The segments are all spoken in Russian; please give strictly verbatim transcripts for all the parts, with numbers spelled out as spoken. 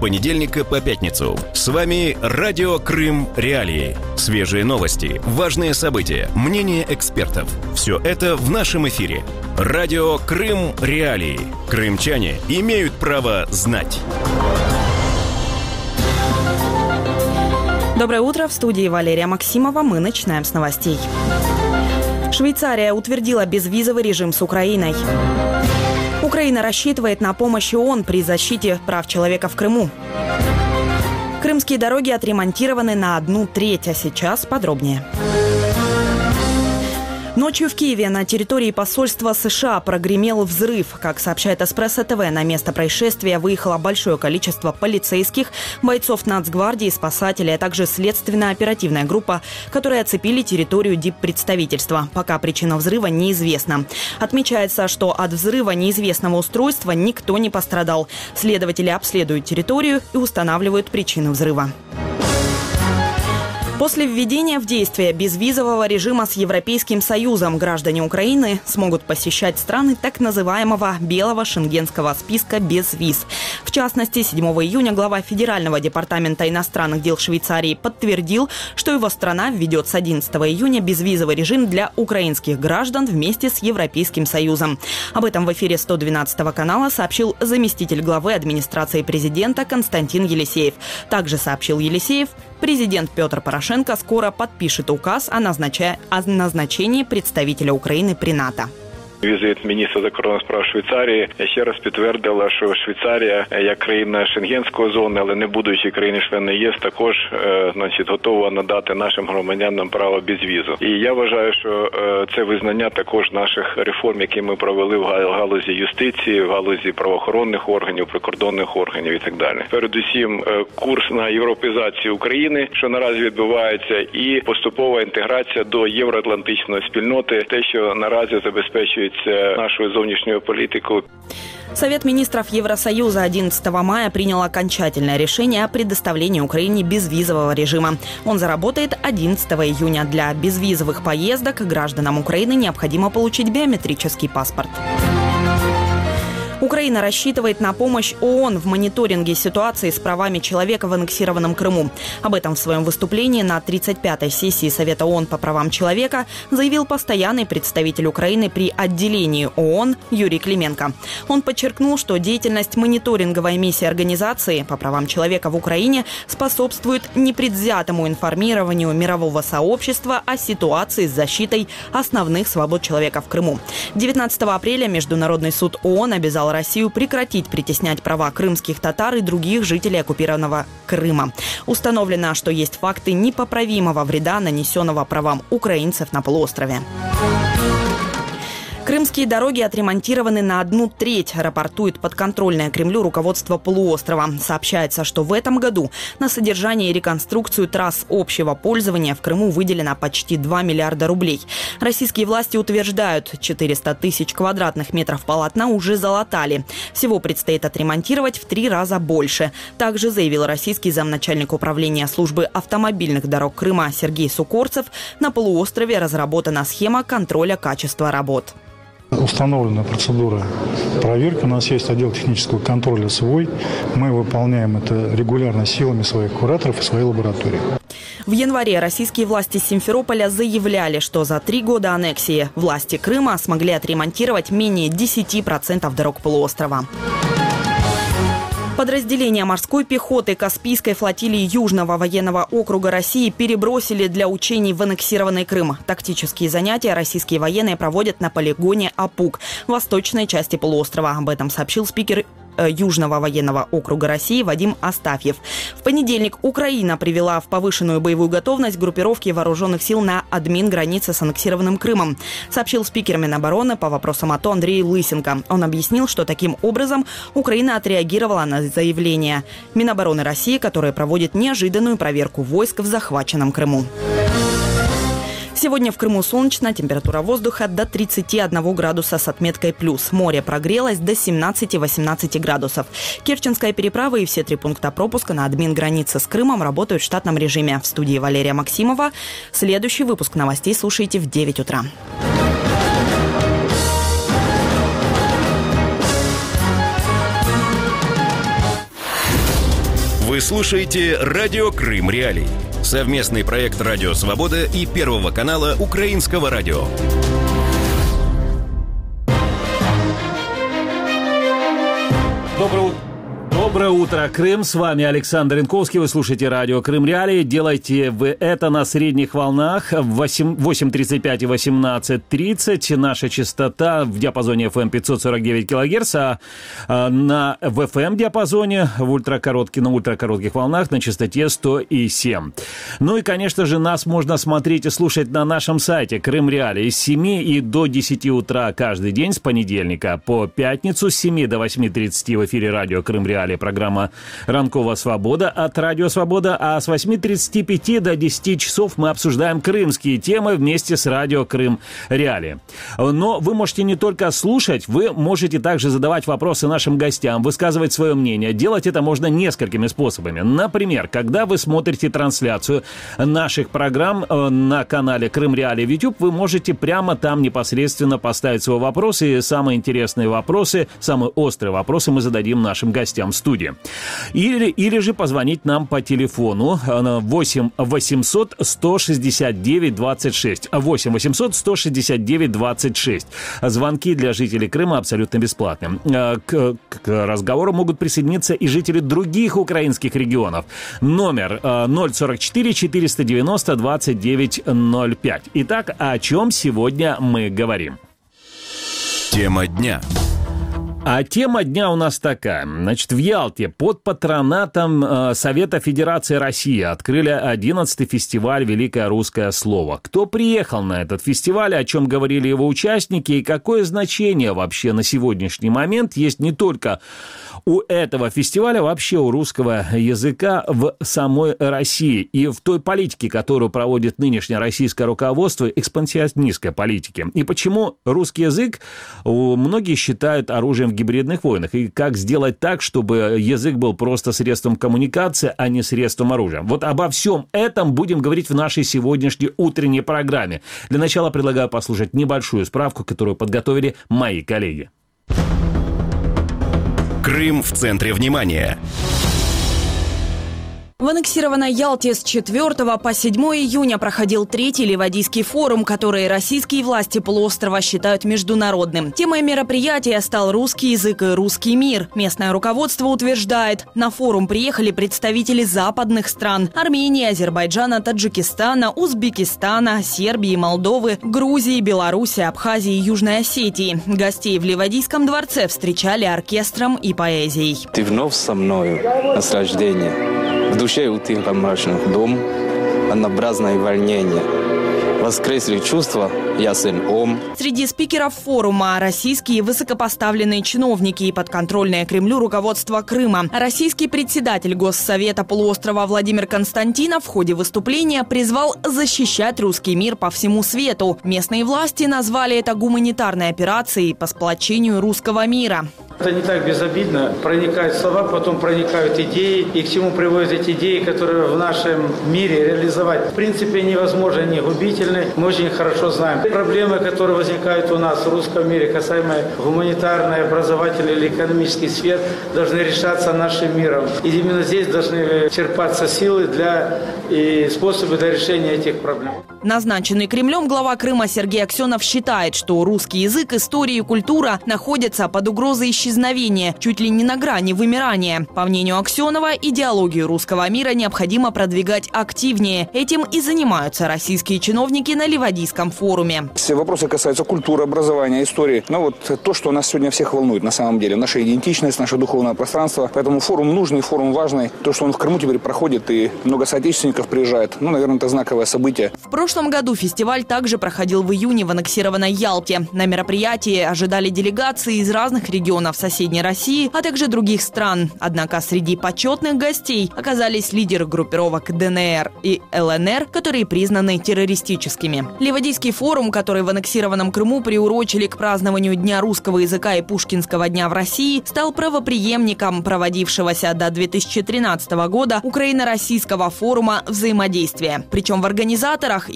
понедельника по пятницу. С вами Радио Крым Реалии. Свежие новости, важные события, мнения экспертов. Все это в нашем эфире. Радио Крым Реалии. Крымчане имеют право знать. Доброе утро. В студии Валерия Максимова. Мы начинаем с новостей. Швейцария утвердила безвизовый режим с Украиной. Украина рассчитывает на помощь ООН при защите прав человека в Крыму. Крымские дороги отремонтированы на одну треть, а сейчас подробнее. Ночью в Киеве на территории посольства США прогремел взрыв. Как сообщает Эспрессо ТВ, на место происшествия выехало большое количество полицейских, бойцов Нацгвардии, спасателей, а также следственно-оперативная группа, которые оцепили территорию диппредставительства. Пока причина взрыва неизвестна. Отмечается, что от взрыва неизвестного устройства никто не пострадал. Следователи обследуют территорию и устанавливают причину взрыва. После введения в действие безвизового режима с Европейским Союзом граждане Украины смогут посещать страны так называемого белого шенгенского списка без виз. В частности, седьмого июня глава Федерального департамента иностранных дел Швейцарии подтвердил, что его страна введет с одиннадцатого июня безвизовый режим для украинских граждан вместе с Европейским Союзом. Об этом в эфире сто двенадцатого канала сообщил заместитель главы администрации президента Константин Елисеев. Также сообщил Елисеев, президент Петр Порошенко скоро подпишет указ о, назнача... о назначении представителя Украины при НАТО. Візит міністра закордонних справ Швейцарії ще раз підтвердила, що Швейцарія, як країна шенгенської зони, але не будучи країни-членом ЄС, також значить, готова надати нашим громадянам право безвізу. І я вважаю, що це визнання також наших реформ, які ми провели в галузі юстиції, в галузі правоохоронних органів, прикордонних органів і так далі. Передусім, курс на європеїзацію України, що наразі відбувається, і поступова інтеграція до євроатлантичної спільноти, те, що наразі забезпечує нашу зовнішнюю политику. Совет министров Евросоюза одиннадцатого мая принял окончательное решение о предоставлении Украине безвизового режима. Он заработает одиннадцатого июня. Для безвизовых поездок гражданам Украины необходимо получить биометрический паспорт. Украина рассчитывает на помощь ООН в мониторинге ситуации с правами человека в аннексированном Крыму. Об этом в своем выступлении на тридцать пятой сессии Совета ООН по правам человека заявил постоянный представитель Украины при отделении ООН Юрий Клименко. Он подчеркнул, что деятельность мониторинговой миссии организации по правам человека в Украине способствует непредвзятому информированию мирового сообщества о ситуации с защитой основных свобод человека в Крыму. девятнадцатого апреля Международный суд ООН обязал Россию прекратить притеснять права крымских татар и других жителей оккупированного Крыма. Установлено, что есть факты непоправимого вреда, нанесенного правам украинцев на полуострове. Крымские дороги отремонтированы на одну треть, рапортует подконтрольное Кремлю руководство полуострова. Сообщается, что в этом году на содержание и реконструкцию трасс общего пользования в Крыму выделено почти два миллиарда рублей. Российские власти утверждают, четыреста тысяч квадратных метров полотна уже залатали. Всего предстоит отремонтировать в три раза больше. Также заявил российский замначальник управления службы автомобильных дорог Крыма Сергей Сукорцев, на полуострове разработана схема контроля качества работ. Установлена процедура проверки. У нас есть отдел технического контроля свой. Мы выполняем это регулярно силами своих кураторов и своей лаборатории. В январе российские власти Симферополя заявляли, что за три года аннексии власти Крыма смогли отремонтировать менее десяти процентов дорог полуострова. Подразделения морской пехоты Каспийской флотилии Южного военного округа России перебросили для учений в аннексированный Крым. Тактические занятия российские военные проводят на полигоне Апук в восточной части полуострова. Об этом сообщил спикер Южного военного округа России Вадим Астафьев. В понедельник Украина привела в повышенную боевую готовность группировки вооруженных сил на админ-границе с аннексированным Крымом, сообщил спикер Минобороны по вопросам АТО Андрей Лысенко. Он объяснил, что таким образом Украина отреагировала на заявление Минобороны России, которое проводит неожиданную проверку войск в захваченном Крыму. Сегодня в Крыму солнечно, температура воздуха до тридцати одного градуса с отметкой плюс. Море прогрелось до семнадцати-восемнадцати градусов. Керченская переправа и все три пункта пропуска на админ-границе с Крымом работают в штатном режиме. В студии Валерия Максимова. Следующий выпуск новостей слушайте в девять утра. Вы слушаете «Радио Крым Реалии». Совместный проект «Радио Свобода» и Первого канала Украинского радио. Доброе утро. Доброе утро, Крым. С вами Александр Янковский. Вы слушаете радио Крым Реалии. Делайте вы это на средних волнах восемь тридцать пять и восемнадцать тридцать. Наша частота в диапазоне эф эм пятьсот сорок девять килогерц, а на в эф эм диапазоне в ультракоротких, на ультракоротких волнах на частоте сто семь. Ну и, конечно же, нас можно смотреть и слушать на нашем сайте Крым Реалии с семи и до десяти утра каждый день с понедельника по пятницу с семи до восьми тридцати в эфире радио Крым Реалии. Программа «Ранкова Свобода» от Радио Свобода, а с восьми тридцати пяти до десяти часов мы обсуждаем крымские темы вместе с Радио Крым Реалии. Но вы можете не только слушать, вы можете также задавать вопросы нашим гостям, высказывать свое мнение. Делать это можно несколькими способами. Например, когда вы смотрите трансляцию наших программ на канале Крым Реалии в YouTube, вы можете прямо там непосредственно поставить свой вопрос, и самые интересные вопросы, самые острые вопросы мы зададим нашим гостям в студии. Или, или же позвонить нам по телефону восемь восемьсот сто шестьдесят девять двадцать шесть. восемь восемьсот сто шестьдесят девять двадцать шесть. Звонки для жителей Крыма абсолютно бесплатны. К, к разговору могут присоединиться и жители других украинских регионов. Номер ноль сорок четыре четыреста девяносто двадцать девять ноль пять. Итак, о чем сегодня мы говорим? Тема дня. А тема дня у нас такая. Значит, в Ялте под патронатом э, Совета Федерации России открыли одиннадцатый фестиваль «Великое русское слово». Кто приехал на этот фестиваль, о чем говорили его участники, и какое значение вообще на сегодняшний момент есть не только у этого фестиваля, вообще у русского языка в самой России и в той политике, которую проводит нынешнее российское руководство, экспансионистской политики. И почему русский язык многие считают оружием в гибридных войнах, и как сделать так, чтобы язык был просто средством коммуникации, а не средством оружия. Вот обо всем этом будем говорить в нашей сегодняшней утренней программе. Для начала предлагаю послушать небольшую справку, которую подготовили мои коллеги. Крым в центре внимания. В аннексированной Ялте с четвёртого по седьмое июня проходил третий Ливадийский форум, который российские власти полуострова считают международным. Темой мероприятия стал русский язык и русский мир. Местное руководство утверждает, на форум приехали представители западных стран – Армении, Азербайджана, Таджикистана, Узбекистана, Сербии, Молдовы, Грузии, Беларуси, Абхазии и Южной Осетии. Гостей в Ливадийском дворце встречали оркестром и поэзией. Ты вновь со мною, наслаждение. В душе утихло мрачных дом, однообразное волнение. Воскресли чувства, ясен ум. Среди спикеров форума российские высокопоставленные чиновники и подконтрольное Кремлю руководство Крыма. Российский председатель Госсовета полуострова Владимир Константинов в ходе выступления призвал защищать русский мир по всему свету. Местные власти назвали это гуманитарной операцией по сплочению русского мира. Это не так безобидно. Проникают слова, потом проникают идеи. И к чему приводят эти идеи, которые в нашем мире реализовать в принципе невозможно, не губительны. Мы очень хорошо знаем. Проблемы, которые возникают у нас в русском мире, касаемо гуманитарной, образовательной или экономической сфер, должны решаться нашим миром. И именно здесь должны черпаться силы для и способы для решения этих проблем. Назначенный Кремлем глава Крыма Сергей Аксенов считает, что русский язык, история и культура находятся под угрозой исчезновения, чуть ли не на грани вымирания. По мнению Аксенова, идеологию русского мира необходимо продвигать активнее. Этим и занимаются российские чиновники на Ливадийском форуме. Все вопросы касаются культуры, образования, истории. Но вот то, что нас сегодня всех волнует на самом деле. Наша идентичность, наше духовное пространство. Поэтому форум нужный, форум важный. То, что он в Крыму теперь проходит и много соотечественников приезжает, ну, наверное, это знаковое событие. В прошлом году фестиваль также проходил в июне в аннексированной Ялте. На мероприятии ожидали делегации из разных регионов соседней России, а также других стран. Однако среди почетных гостей оказались лидеры группировок Дэ Эн Эр и Эл Эн Эр, которые признаны террористическими. Ливадийский форум, который в аннексированном Крыму приурочили к празднованию Дня русского языка и Пушкинского дня в России, стал правопреемником проводившегося до две тысячи тринадцатого года Украино-российского форума взаимодействия. Причем в организаторах и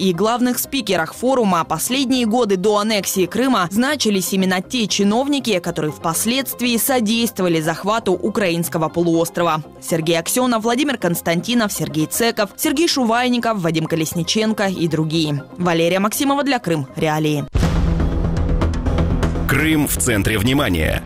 и главных спикерах форума последние годы до аннексии Крыма значились именно те чиновники, которые впоследствии содействовали захвату украинского полуострова. Сергей Аксенов, Владимир Константинов, Сергей Цеков, Сергей Шувайников, Вадим Колесниченко и другие. Валерия Максимова для Крым Реалии. Крым в центре внимания.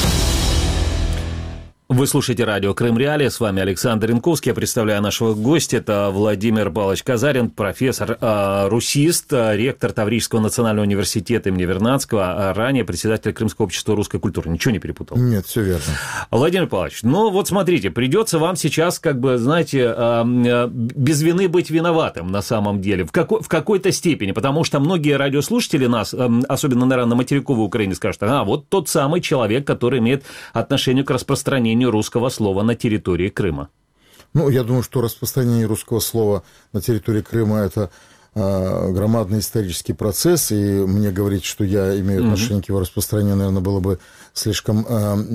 Вы слушаете радио «Крым Реалии». С вами Александр Янковский. Я представляю нашего гостя. Это Владимир Павлович Казарин, профессор, э, русист, ректор Таврического национального университета имени Вернадского, а ранее председатель Крымского общества русской культуры. Ничего не перепутал? Нет, все верно. Владимир Павлович, ну вот смотрите, придется вам сейчас, как бы, знаете, э, без вины быть виноватым на самом деле, в, какой, в какой-то степени, потому что многие радиослушатели нас, э, особенно, наверное, на материковой Украине, скажут, а вот тот самый человек, который имеет отношение к распространению русского слова на территории Крыма. Ну, я думаю, что распространение русского слова на территории Крыма – это э, громадный исторический процесс, и мне говорить, что я имею отношение mm-hmm. к его распространению, наверное, было бы слишком э,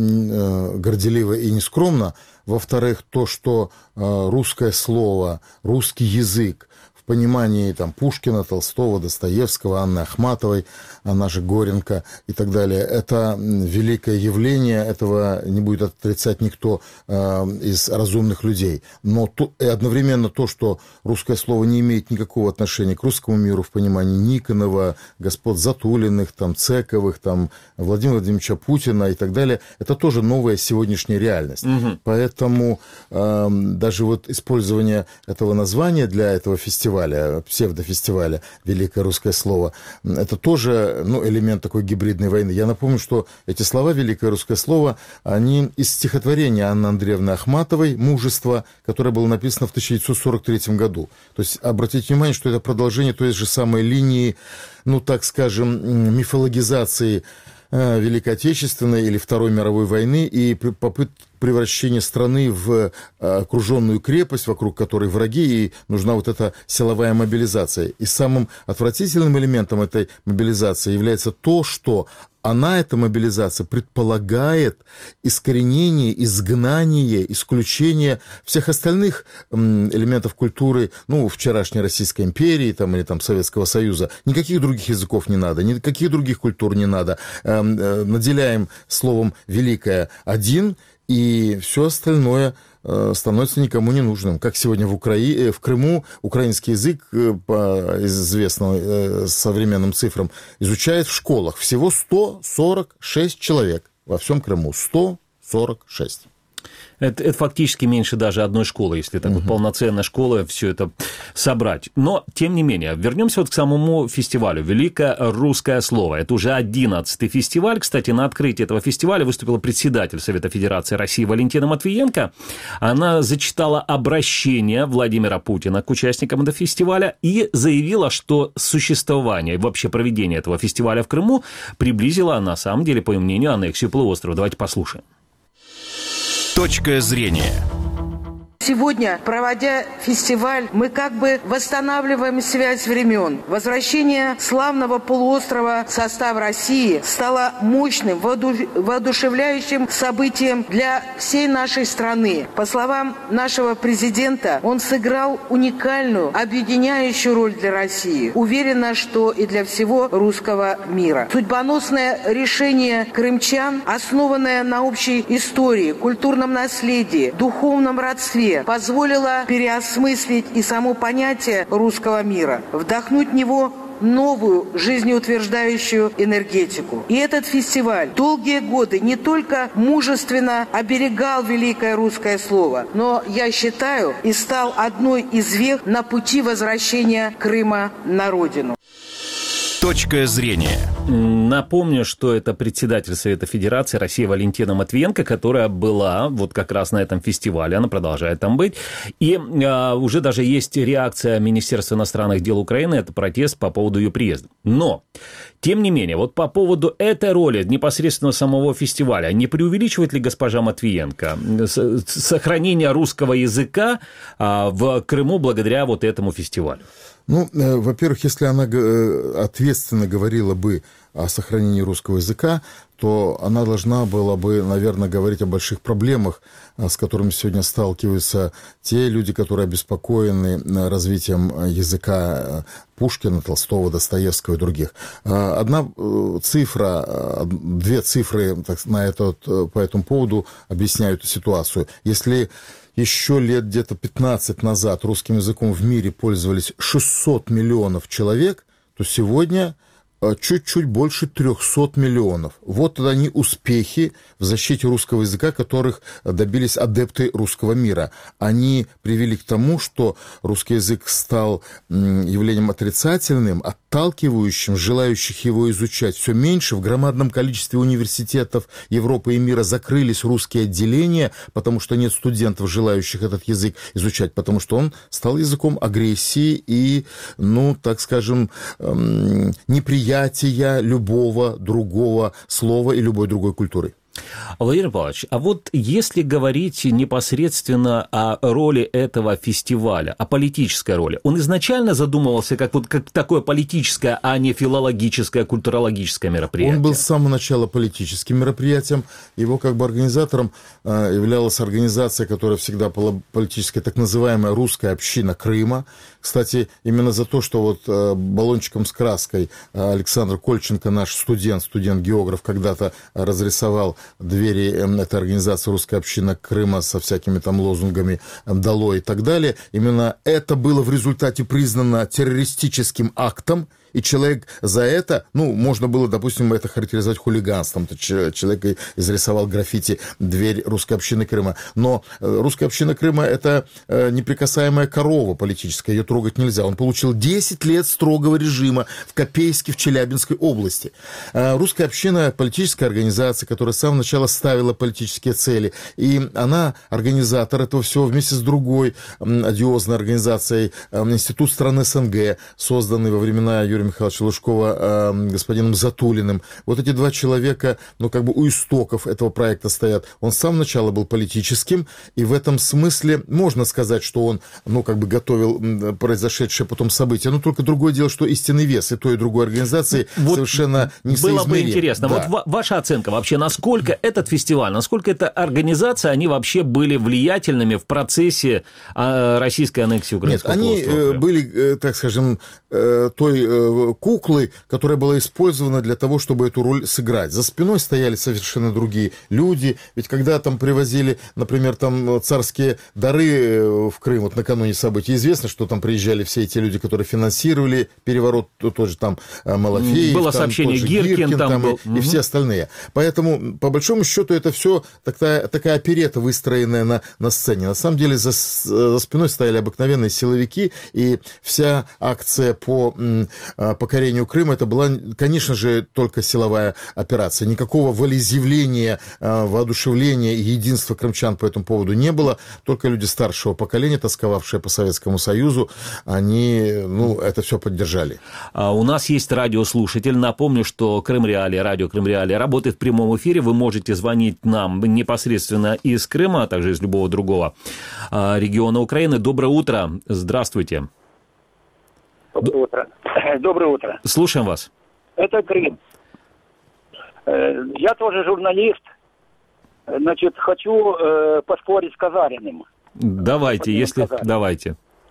э, горделиво и нескромно. Во-вторых, то, что э, русское слово, русский язык в понимании там, Пушкина, Толстого, Достоевского, Анны Ахматовой, она же Горенко и так далее. Это великое явление, этого не будет отрицать никто э, из разумных людей. Но то, и одновременно то, что русское слово не имеет никакого отношения к русскому миру в понимании Никонова, господ Затулиных, там, Цековых, там, Владимира Владимировича Путина и так далее, это тоже новая сегодняшняя реальность. Угу. Поэтому э, даже вот использование этого названия для этого фестиваля, псевдофестиваля «Великое русское слово», это тоже ну, элемент такой гибридной войны. Я напомню, что эти слова, великое русское слово, они из стихотворения Анны Андреевны Ахматовой «Мужество», которое было написано в тысяча девятьсот сорок третьем году. То есть, обратите внимание, что это продолжение той же самой линии, ну, так скажем, мифологизации э, Великой Отечественной или Второй мировой войны и попытки превращение страны в окруженную крепость, вокруг которой враги, и нужна вот эта силовая мобилизация. И самым отвратительным элементом этой мобилизации является то, что она, эта мобилизация, предполагает искоренение, изгнание, исключение всех остальных элементов культуры, ну, вчерашней Российской империи там, или там, Советского Союза. Никаких других языков не надо, никаких других культур не надо. Наделяем словом «великое» один, и все остальное э, становится никому не нужным. Как сегодня в, Украине, в Крыму украинский язык, э, по известным э, современным цифрам, изучает в школах всего сто сорок шесть человек во всем Крыму. сто сорок шесть. Это, это фактически меньше даже одной школы, если так uh-huh. вот полноценная школа, все это собрать. Но, тем не менее, вернемся вот к самому фестивалю «Великое русское слово». Это уже одиннадцатый фестиваль. Кстати, на открытии этого фестиваля выступила председатель Совета Федерации России Валентина Матвиенко. Она зачитала обращение Владимира Путина к участникам этого фестиваля и заявила, что существование и вообще проведение этого фестиваля в Крыму приблизило, на самом деле, по ее мнению, аннексию полуострова. Давайте послушаем. Точка зрения. Сегодня, проводя фестиваль, мы как бы восстанавливаем связь времен. Возвращение славного полуострова в состав России стало мощным, воодушевляющим событием для всей нашей страны. По словам нашего президента, он сыграл уникальную, объединяющую роль для России. Уверена, что и для всего русского мира. Судьбоносное решение крымчан, основанное на общей истории, культурном наследии, духовном родстве, позволило переосмыслить и само понятие русского мира, вдохнуть в него новую жизнеутверждающую энергетику. И этот фестиваль долгие годы не только мужественно оберегал великое русское слово, но, я считаю, и стал одной из вех на пути возвращения Крыма на родину. Точка зрения. Напомню, что это председатель Совета Федерации России Валентина Матвиенко, которая была вот как раз на этом фестивале, она продолжает там быть. И а, уже даже есть реакция Министерства иностранных дел Украины, это протест по поводу ее приезда. Но, тем не менее, вот по поводу этой роли непосредственно самого фестиваля, не преувеличивает ли госпожа Матвиенко сохранение русского языка а, в Крыму благодаря вот этому фестивалю? Ну, во-первых, если она ответственно говорила бы о сохранении русского языка, то она должна была бы, наверное, говорить о больших проблемах, с которыми сегодня сталкиваются те люди, которые обеспокоены развитием языка Пушкина, Толстого, Достоевского и других. Одна цифра, две цифры так, на этот, по этому поводу объясняют ситуацию. Если еще лет где-то пятнадцать назад русским языком в мире пользовались шестьсот миллионов человек, то сегодня чуть-чуть больше трехсот миллионов. Вот они успехи в защите русского языка, которых добились адепты русского мира. Они привели к тому, что русский язык стал явлением отрицательным, отталкивающим желающих его изучать все меньше. В громадном количестве университетов Европы и мира закрылись русские отделения, потому что нет студентов, желающих этот язык изучать, потому что он стал языком агрессии и, ну, так скажем, неприятия любого другого слова и любой другой культуры. Владимир Павлович, а вот если говорить непосредственно о роли этого фестиваля, о политической роли, он изначально задумывался как, вот, как такое политическое, а не филологическое, культурологическое мероприятие? Он был с самого начала политическим мероприятием. Его как бы организатором э, являлась организация, которая всегда была политической, так называемая русская община Крыма. Кстати, именно за то, что вот э, баллончиком с краской э, Александр Кольченко, наш студент, студент-географ, когда-то разрисовал двери этой организации «Русская община Крыма» со всякими там лозунгами «Долой» и так далее. Именно это было в результате признано террористическим актом, и человек за это, ну, можно было, допустим, это характеризовать хулиганством. Человек изрисовал граффити «Дверь русской общины Крыма». Но русская община Крыма – это неприкасаемая корова политическая, ее трогать нельзя. Он получил десять лет строгого режима в Копейске, в Челябинской области. Русская община – политическая организация, которая с самого начала ставила политические цели. И она организатор этого всего вместе с другой одиозной организацией, Институт стран СНГ, созданный во времена Юрия Михайловича Лужкова э, господином Затулиным. Вот эти два человека, ну, как бы у истоков этого проекта стоят. Он с самого начала был политическим, и в этом смысле можно сказать, что он, ну, как бы готовил произошедшее потом события. Но только другое дело, что истинный вес и той, и другой организации вот совершенно несоизмерим. Было бы интересно, да. Вот ваша оценка вообще, насколько этот фестиваль, насколько эта организация, они вообще были влиятельными в процессе российской аннексии украинского полуострова? Нет, они были, так скажем, той куклы, которая была использована для того, чтобы эту роль сыграть. За спиной стояли совершенно другие люди. Ведь когда там привозили, например, там царские дары в Крым, вот накануне событий, известно, что там приезжали все эти люди, которые финансировали переворот, тоже там Малафеев, было там, сообщение Гиркин, Гиркин там, там был. И, угу. и все остальные. Поэтому, по большому счету, это все такая, такая оперета, выстроенная на, на сцене. На самом деле, за, за спиной стояли обыкновенные силовики, и вся акция по покорению Крыма, это была, конечно же, только силовая операция. Никакого волеизъявления, воодушевления и единства крымчан по этому поводу не было. Только люди старшего поколения, тосковавшие по Советскому Союзу, они, ну, это все поддержали. А у нас есть радиослушатель. Напомню, что Крым Реалии, радио Крым Реалии работает в прямом эфире. Вы можете звонить нам непосредственно из Крыма, а также из любого другого региона Украины. Доброе утро. Здравствуйте. Доброе утро. Доброе утро. Слушаем вас. Это Крым. Я тоже журналист. Значит, хочу э, поспорить с Казариным. Давайте, Господин если... Казарин. Давайте.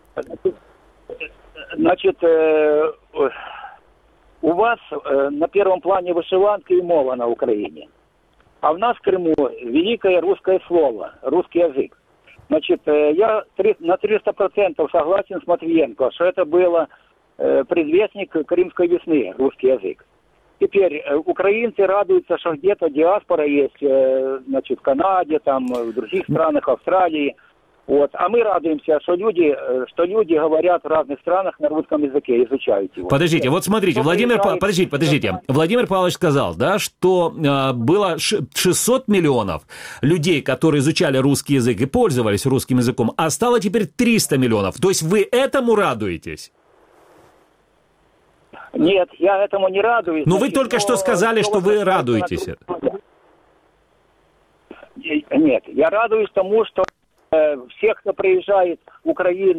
Значит, э, у вас э, на первом плане вышиванка и мова на Украине. А в нас в Крыму великое русское слово, русский язык. Значит, э, я на триста процентов согласен с Матвиенко, что это было э, предвестник Крымской весны, русский язык. Теперь э, украинцы радуются, что где-то диаспора есть, э, значит, в Канаде, там, в других странах, Австралии. Вот. А мы радуемся, что люди, что люди говорят в разных странах на русском языке, изучают его. Подождите, вот смотрите, что Владимир Павлович, подождите, подождите. Владимир Павлович сказал, да, что э, было шестьсот миллионов людей, которые изучали русский язык и пользовались русским языком, а стало теперь триста миллионов. То есть вы этому радуетесь? Нет, я этому не радуюсь. Но вы только что сказали, что вы радуетесь. Нет, я радуюсь тому, что всех, кто приезжает в Украину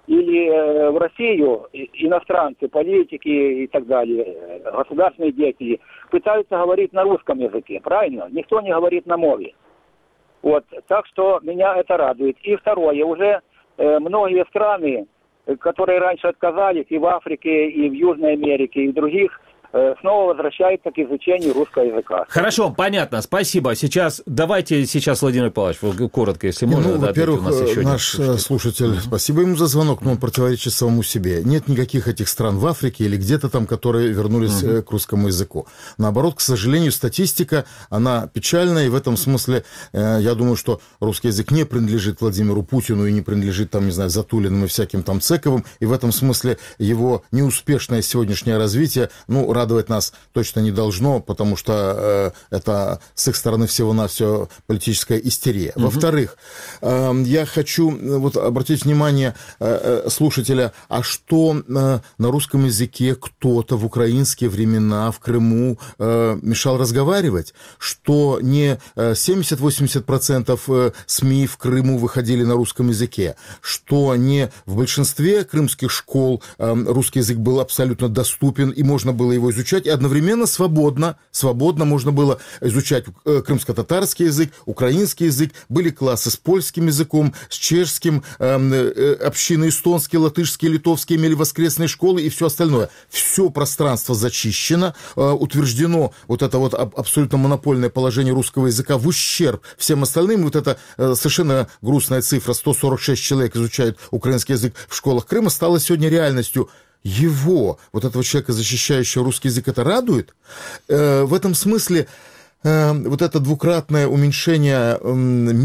или в Россию иностранцы, политики и так далее, государственные деятели пытаются говорить на русском языке, правильно? Никто не говорит на мове. Вот, так что меня это радует. И второе, уже э, многие страны, которые раньше отказались и в Африке, и в Южной Америке, и в других, снова возвращается к изучению русского языка. Хорошо, понятно, спасибо. Сейчас, давайте сейчас, Владимир Павлович, коротко, если можно. Ну, да, во-первых, наш слушатель, слушатель mm-hmm. спасибо ему за звонок, но он противоречит самому себе. Нет никаких этих стран в Африке или где-то там, которые вернулись mm-hmm. к русскому языку. Наоборот, к сожалению, статистика, она печальная, и в этом смысле я думаю, что русский язык не принадлежит Владимиру Путину и не принадлежит, там, не знаю, Затулиным и всяким там Цековым, и в этом смысле его неуспешное сегодняшнее развитие, ну, радовать нас точно не должно, потому что э, это с их стороны всего-навсего политическая истерия. Угу. Во-вторых, э, я хочу вот обратить внимание э, слушателя, а что э, на русском языке кто-то в украинские времена в Крыму э, мешал разговаривать? Что не семьдесят-восемьдесят процентов СМИ в Крыму выходили на русском языке? Что не в большинстве крымских школ э, русский язык был абсолютно доступен и можно было его изучать, и одновременно свободно, свободно можно было изучать крымско-татарский язык, украинский язык, были классы с польским языком, с чешским, э, общины эстонские, латышские, литовские имели воскресные школы и все остальное. Все пространство зачищено, э, утверждено вот это вот абсолютно монопольное положение русского языка в ущерб всем остальным. Вот эта э, совершенно грустная цифра, сто сорок шесть человек изучают украинский язык в школах Крыма, стала сегодня реальностью. Его, вот этого человека, защищающего русский язык, это радует? Э, в этом смысле э, вот это двукратное уменьшение э,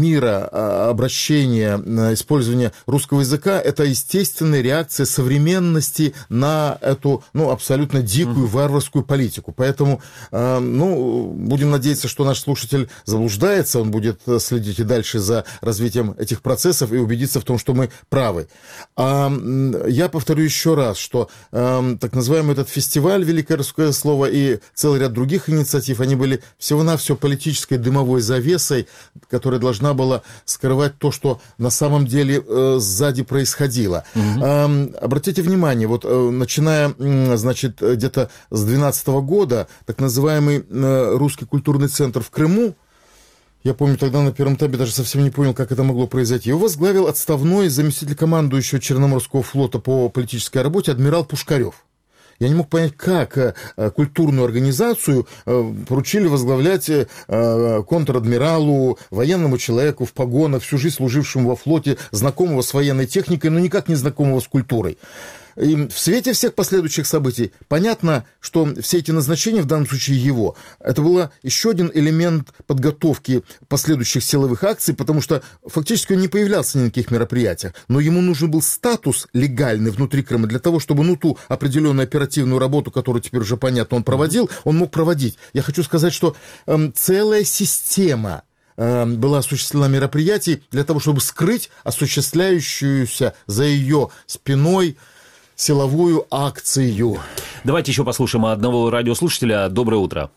мира, обращения, использования русского языка, это естественная реакция современности на эту, ну, абсолютно дикую, варварскую политику. Поэтому, э, ну, будем надеяться, что наш слушатель заблуждается, он будет следить и дальше за развитием этих процессов и убедиться в том, что мы правы. А, я повторю еще раз, что э, так называемый этот фестиваль «Великое русское слово» и целый ряд других инициатив, они были всего-навсего политической дымовой завесой, которая должна была скрывать то, что на самом деле э, сзади происходило. Угу. Э, обратите внимание, вот э, начиная, э, значит, где-то с две тысячи двенадцатого года, так называемый э, Русский культурный центр в Крыму, я помню, тогда на первом этапе даже совсем не понял, как это могло произойти. Его возглавил отставной заместитель командующего Черноморского флота по политической работе адмирал Пушкарев. Я не мог понять, как культурную организацию поручили возглавлять контр-адмиралу, военному человеку в погонах, всю жизнь служившему во флоте, знакомого с военной техникой, но никак не знакомого с культурой. И в свете всех последующих событий понятно, что все эти назначения, в данном случае его, это был еще один элемент подготовки последующих силовых акций, потому что фактически он не появлялся ни на каких мероприятиях, но ему нужен был статус легальный внутри Крыма для того, чтобы, ну, ту определенную оперативную работу, которую теперь уже понятно он проводил, он мог проводить. Я хочу сказать, что э, целая система была осуществлена мероприятий для того, чтобы скрыть осуществляющуюся за ее спиной силовую акцию. Давайте еще послушаем одного радиослушателя. Доброе утро.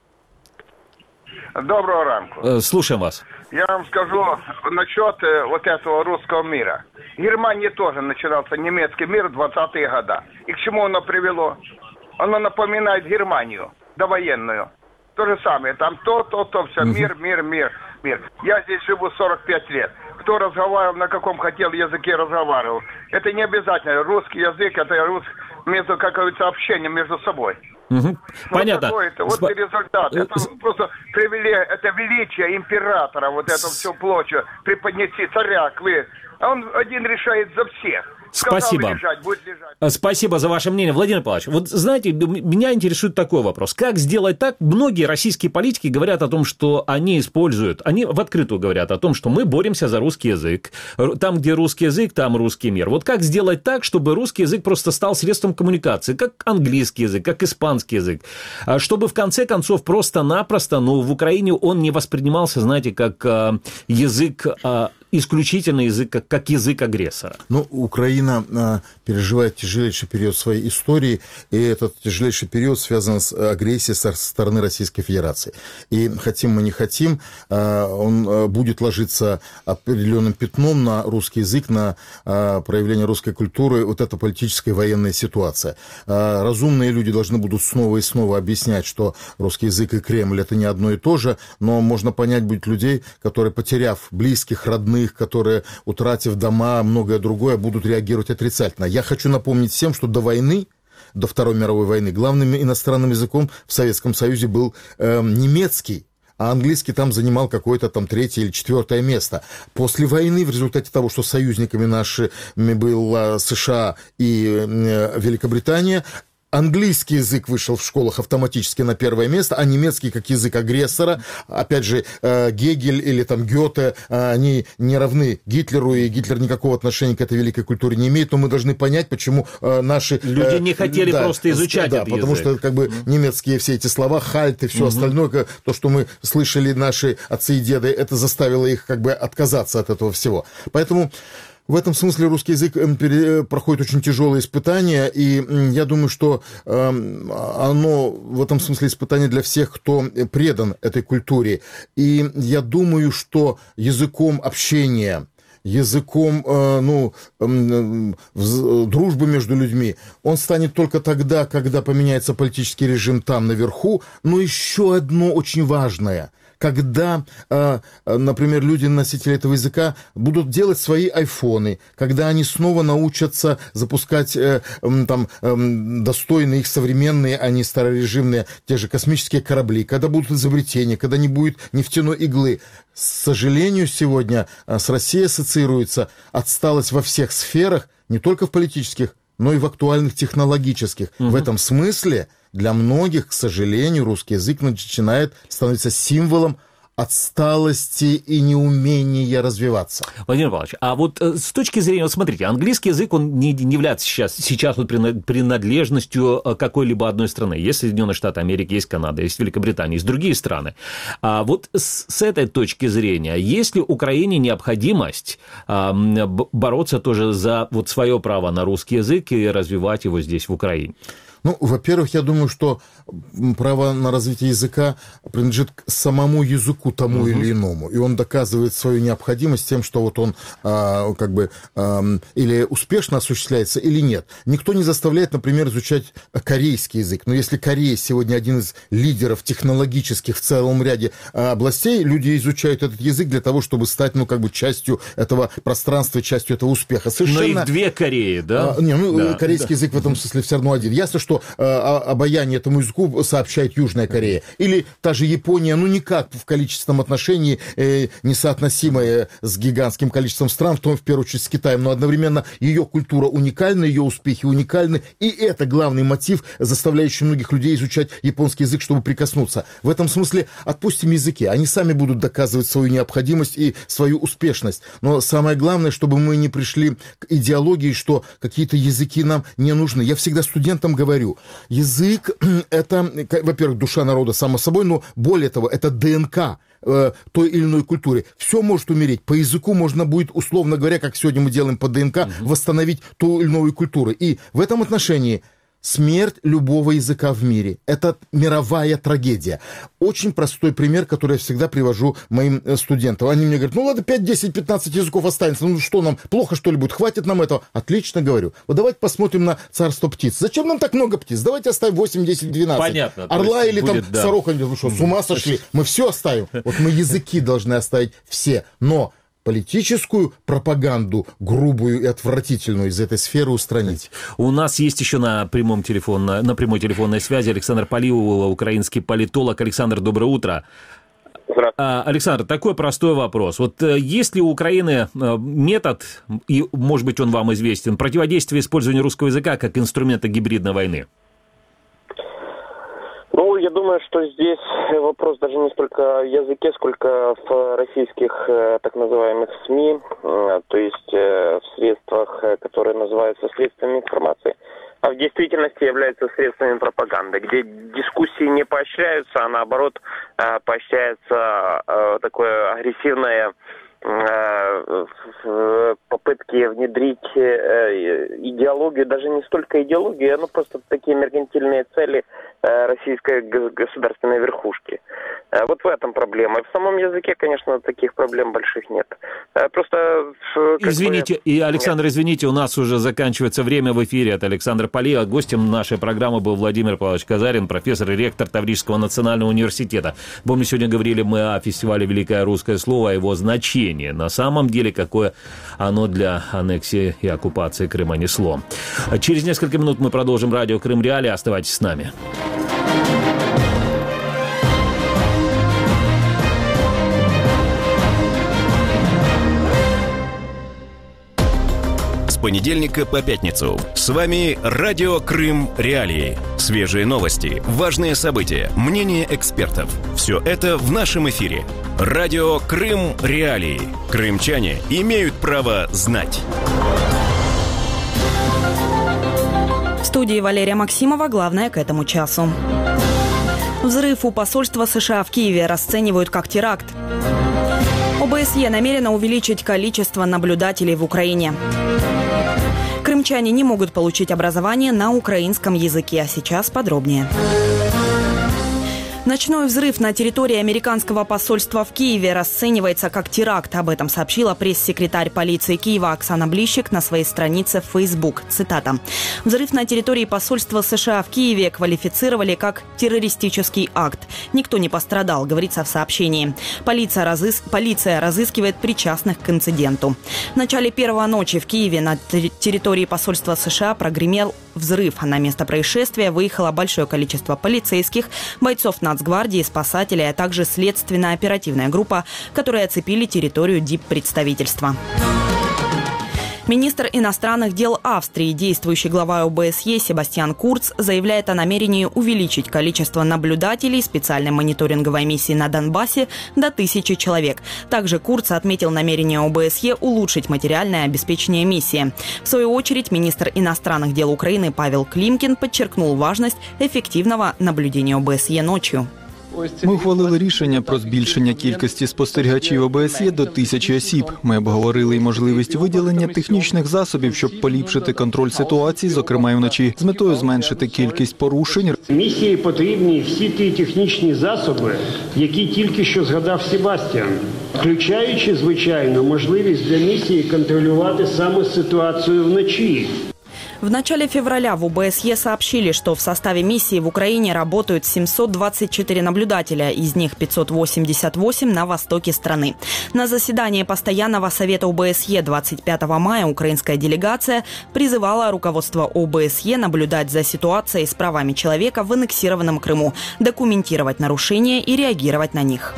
Доброго ранку. Слушаем вас. Я вам скажу насчет вот этого русского мира. В Германии тоже начинался немецкий мир в двадцатые годы. И к чему оно привело? Оно напоминает Германию довоенную. То же самое. Там то, то, то, все. Мир, мир, мир, мир. Я здесь живу сорок пять лет. Кто разговаривал, на каком хотел языке разговаривал. Это не обязательно. Русский язык, это рус... между, как говорится, общение между собой. Угу. Понятно. Вот, это, вот Сп... результат. Это просто привели, это величие императора, вот это все прочее, преподнести царя, вы. А он один решает за всех. Спасибо. Лежать, будет лежать. Спасибо за ваше мнение, Владимир Павлович. Вот знаете, меня интересует такой вопрос. Как сделать так? Многие российские политики говорят о том, что они используют, они в открытую говорят о том, что мы боремся за русский язык. Там, где русский язык, там русский мир. Вот как сделать так, чтобы русский язык просто стал средством коммуникации, как английский язык, как испанский язык, чтобы в конце концов просто-напросто, ну, в Украине он не воспринимался, знаете, как язык исключительно язык, как, как язык агрессора. Ну, Украина а, переживает тяжелейший период своей истории, и этот тяжелейший период связан с агрессией со стороны Российской Федерации. И хотим мы не хотим, а, он а, будет ложиться определенным пятном на русский язык, на а, проявление русской культуры, вот эта политическая и военная ситуация. А, разумные люди должны будут снова и снова объяснять, что русский язык и Кремль — это не одно и то же, но можно понять будет людей, которые, потеряв близких, родных, которые, утратив дома, многое другое, будут реагировать отрицательно. Я хочу напомнить всем, что до войны, до Второй мировой войны, главным иностранным языком в Советском Союзе был э, немецкий, а английский там занимал какое-то там третье или четвертое место. После войны, в результате того, что союзниками нашими была США и э, Великобритания, английский язык вышел в школах автоматически на первое место, а немецкий как язык агрессора. Опять же, Гегель или там Гёте, они не равны Гитлеру, и Гитлер никакого отношения к этой великой культуре не имеет, но мы должны понять, почему наши... Люди не хотели да, просто изучать да, этот потому язык. что как бы немецкие все эти слова, хальт и все mm-hmm. остальное, то, что мы слышали наши отцы и деды, это заставило их как бы отказаться от этого всего. Поэтому... В этом смысле русский язык проходит очень тяжелые испытания, и я думаю, что оно в этом смысле испытание для всех, кто предан этой культуре. И я думаю, что языком общения, языком ну, дружбы между людьми, он станет только тогда, когда поменяется политический режим там наверху. Но еще одно очень важное – когда, например, люди, носители этого языка, будут делать свои айфоны, когда они снова научатся запускать там, достойные их современные, а не старорежимные, те же космические корабли, когда будут изобретения, когда не будет нефтяной иглы. К сожалению, сегодня с Россией ассоциируется отсталость во всех сферах, не только в политических, но и в актуальных технологических. Угу. В этом смысле для многих, к сожалению, русский язык начинает становиться символом отсталости и неумения развиваться. Владимир Павлович, а вот с точки зрения, вот смотрите, английский язык, он не, не является сейчас, сейчас вот принадлежностью какой-либо одной страны. Есть Соединенные Штаты Америки, есть Канада, есть Великобритания, есть другие страны. А вот с, с этой точки зрения, есть ли Украине необходимость а, бороться тоже за вот свое право на русский язык и развивать его здесь, в Украине? Ну, во-первых, я думаю, что право на развитие языка принадлежит к самому языку тому uh-huh. или иному, и он доказывает свою необходимость тем, что вот он а, как бы а, или успешно осуществляется, или нет. Никто не заставляет, например, изучать корейский язык, но если Корея сегодня один из лидеров технологических в целом ряде областей, люди изучают этот язык для того, чтобы стать, ну, как бы частью этого пространства, частью этого успеха. Совершенно... Но их две Кореи, да? А, не, ну, да, корейский да. язык в этом смысле все равно один. Ясно, что обаяние этому языку сообщает Южная Корея. Или та же Япония, ну, никак в количественном отношении э, несоотносимая с гигантским количеством стран, в том, в первую очередь, с Китаем, но одновременно ее культура уникальна, ее успехи уникальны, и это главный мотив, заставляющий многих людей изучать японский язык, чтобы прикоснуться. В этом смысле отпустим языки, они сами будут доказывать свою необходимость и свою успешность. Но самое главное, чтобы мы не пришли к идеологии, что какие-то языки нам не нужны. Я всегда студентам говорю, язык – это, во-первых, душа народа, само собой, но более того, это ДНК э, той или иной культуры. Все может умереть. По языку можно будет, условно говоря, как сегодня мы делаем по ДНК, угу. восстановить ту или иную культуру. И в этом отношении смерть любого языка в мире – это мировая трагедия. Очень простой пример, который я всегда привожу моим студентам. Они мне говорят, ну ладно, пять, десять, пятнадцать языков останется, ну что нам, плохо что ли будет, хватит нам этого? Отлично, говорю. Вот давайте посмотрим на царство птиц. Зачем нам так много птиц? Давайте оставим восемь, десять, двенадцать. Понятно. Орла или будет, там да. сорока, ну что, с ума сошли? Мы все оставим. Вот мы языки должны оставить все, но политическую пропаганду, грубую и отвратительную, из этой сферы устранить. У нас есть еще на, прямом телефон, на, на прямой телефонной связи Александр Полиулов, украинский политолог. Александр, доброе утро. А, Александр, такой простой вопрос. Вот есть ли у Украины метод, и, может быть, он вам известен, противодействия использованию русского языка как инструмента гибридной войны? Ну, я думаю, что здесь вопрос даже не столько в языке, сколько в российских так называемых СМИ, то есть в средствах, которые называются средствами информации, а в действительности являются средствами пропаганды, где дискуссии не поощряются, а наоборот поощряется такое агрессивное попытки внедрить идеологию, даже не столько идеологию, но просто такие меркантильные цели российской государственной верхушки. Вот в этом проблема. В самом языке, конечно, таких проблем больших нет. Просто... Извините, бы... и Александр, извините, у нас уже заканчивается время в эфире от Александра Полиева. Гостем нашей программы был Владимир Павлович Казарин, профессор и ректор Таврического национального университета. Помню, сегодня говорили мы о фестивале «Великое русское слово», о его значении. На самом деле, какое оно для аннексии и оккупации Крыма несло. Через несколько минут мы продолжим радио Крым Реалии. Оставайтесь с нами. С понедельника по пятницу. С вами радио Крым Реалии. Свежие новости, важные события, мнения экспертов. Все это в нашем эфире. Радио Крым Реалии. Крымчане имеют право знать. В студии Валерия Максимова. Главное к этому часу. Взрыв у посольства США в Киеве расценивают как теракт. ОБСЕ намерена увеличить количество наблюдателей в Украине. Крымчане не могут получить образование на украинском языке. А сейчас подробнее. Ночной взрыв на территории американского посольства в Киеве расценивается как теракт. Об этом сообщила пресс-секретарь полиции Киева Оксана Блищик на своей странице в Facebook. Цитата. «Взрыв на территории посольства США в Киеве квалифицировали как террористический акт. Никто не пострадал», говорится в сообщении. Полиция, разыс... Полиция разыскивает причастных к инциденту. В начале первого ночи в Киеве на территории посольства США прогремел взрыв. На место происшествия выехало большое количество полицейских, бойцов Нацгвардии, спасателей, а также следственная оперативная группа, которые оцепили территорию диппредставительства. Министр иностранных дел Австрии, действующий глава ОБСЕ Себастьян Курц, заявляет о намерении увеличить количество наблюдателей специальной мониторинговой миссии на Донбассе до тысячи человек. Также Курц отметил намерение ОБСЕ улучшить материальное обеспечение миссии. В свою очередь, министр иностранных дел Украины Павел Климкін подчеркнул важность эффективного наблюдения ОБСЕ ночью. Ми ухвалили рішення про збільшення кількості спостерігачів ОБСЄ до тисячі осіб. Ми обговорили й можливість виділення технічних засобів, щоб поліпшити контроль ситуації, зокрема й вночі, з метою зменшити кількість порушень. Місії потрібні всі ті технічні засоби, які тільки що згадав Себастьян, включаючи, звичайно, можливість для місії контролювати саме ситуацію вночі. В начале февраля в ОБСЕ сообщили, что в составе миссии в Украине работают семьсот двадцать четыре наблюдателя, из них пятьсот восемьдесят восемь на востоке страны. На заседании Постоянного совета ОБСЕ двадцать пятого мая украинская делегация призывала руководство ОБСЕ наблюдать за ситуацией с правами человека в аннексированном Крыму, документировать нарушения и реагировать на них.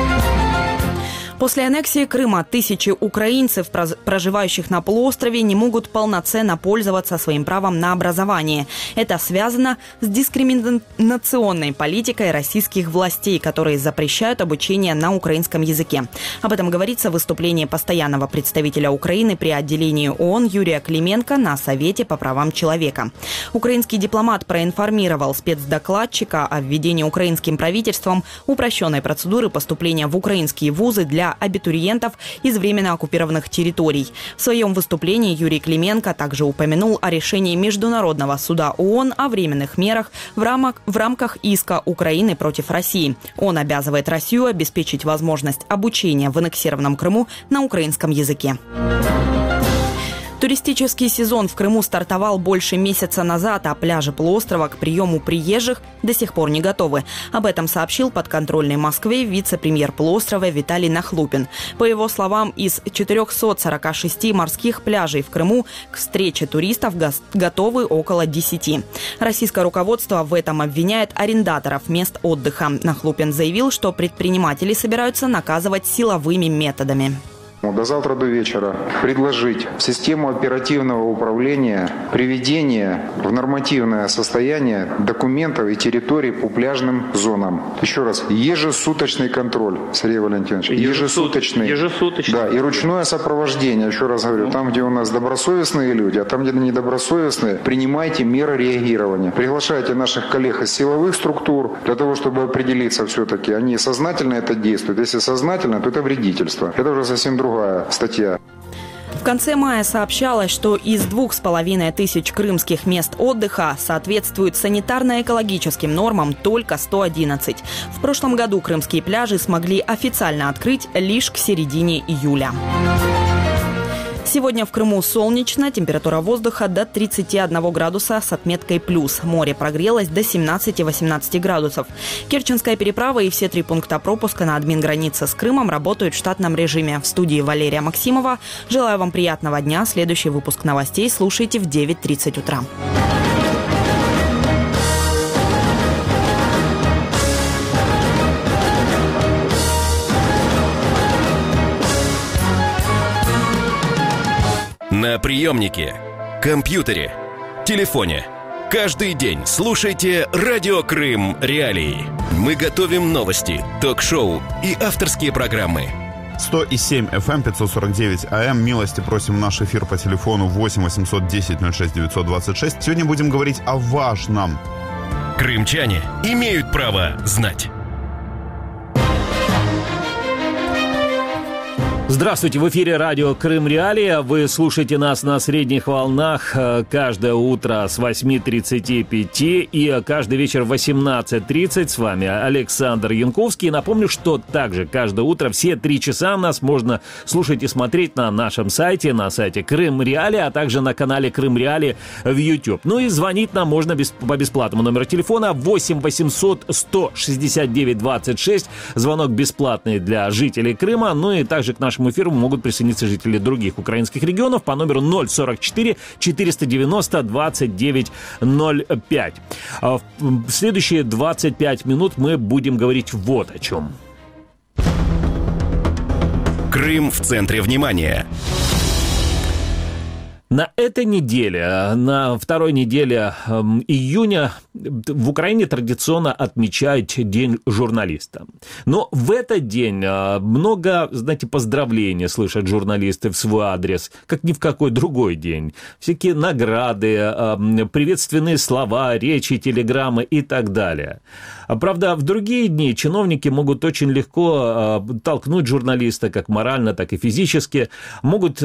После аннексии Крыма тысячи украинцев, проживающих на полуострове, не могут полноценно пользоваться своим правом на образование. Это связано с дискриминационной политикой российских властей, которые запрещают обучение на украинском языке. Об этом говорится в выступлении постоянного представителя Украины при отделении ООН Юрия Клименко на Совете по правам человека. Украинский дипломат проинформировал спецдокладчика о введении украинским правительством упрощенной процедуры поступления в украинские вузы для абитуриентов из временно оккупированных территорий. В своем выступлении Юрий Клименко также упомянул о решении Международного суда ООН о временных мерах в рамках, в рамках иска Украины против России. Он обязывает Россию обеспечить возможность обучения в аннексированном Крыму на украинском языке. Туристический сезон в Крыму стартовал больше месяца назад, а пляжи полуострова к приему приезжих до сих пор не готовы. Об этом сообщил подконтрольный Москве вице-премьер полуострова Виталий Нахлупин. По его словам, из четырехсот сорока шести морских пляжей в Крыму к встрече туристов готовы около десяти. Российское руководство в этом обвиняет арендаторов мест отдыха. Нахлупин заявил, что предприниматели собираются наказывать силовыми методами. До завтра до вечера предложить в систему оперативного управления приведение в нормативное состояние документов и территорий по пляжным зонам. Еще раз, ежесуточный контроль, Сергей Валентинович, ежесуточный. Ежесуточный. Да, и ручное сопровождение, еще раз говорю, там, где у нас добросовестные люди, а там, где недобросовестные, принимайте меры реагирования. Приглашайте наших коллег из силовых структур для того, чтобы определиться все-таки, они сознательно это действуют. Если сознательно, то это вредительство. Это уже совсем другое. Другая статья. конце мая сообщалось, что из двух с половиной тысяч крымских мест отдыха соответствуют санитарно-экологическим нормам только сто одиннадцать. В прошлом году крымские пляжи смогли официально открыть лишь к середине июля. Сегодня в Крыму солнечно, температура воздуха до тридцати одного градуса с отметкой плюс. Море прогрелось до семнадцати-восемнадцати градусов. Керченская переправа и все три пункта пропуска на админгранице с Крымом работают в штатном режиме. В студии Валерия Максимова. Желаю вам приятного дня. Следующий выпуск новостей слушайте в девять тридцать утра. На приемнике, компьютере, телефоне. Каждый день слушайте «Радио Крым. Реалии». Мы готовим новости, ток-шоу и авторские программы. сто и семь эф эм, пятьсот сорок девять а эм. Милости просим в наш эфир по телефону восемь восемьсот десять ноль шесть девятьсот двадцать шесть. Сегодня будем говорить о важном. Крымчане имеют право знать. Здравствуйте, в эфире радио Крым Реалии. Вы слушаете нас на средних волнах каждое утро с восьми тридцати пяти и каждый вечер в восемнадцать тридцать. С вами Александр Янковский. Напомню, что также каждое утро все три часа нас можно слушать и смотреть на нашем сайте, на сайте Крым Реалии, а также на канале Крым Реалии в YouTube. Ну и звонить нам можно без, по бесплатному номеру телефона восемь восемьсот сто шестьдесят девять двадцать шесть. Звонок бесплатный для жителей Крыма. Ну и также к нашему эфиру могут присоединиться жители других украинских регионов по номеру ноль сорок четыре четыреста девяносто двадцать девять ноль пять. В следующие двадцать пять минут мы будем говорить вот о чем. Крым в центре внимания. На этой неделе, на второй неделе июня в Украине традиционно отмечают День журналиста. Но в этот день много, знаете, поздравлений слышат журналисты в свой адрес, как ни в какой другой день. Всякие награды, приветственные слова, речи, телеграммы и так далее. Правда, в другие дни чиновники могут очень легко толкнуть журналиста, как морально, так и физически, могут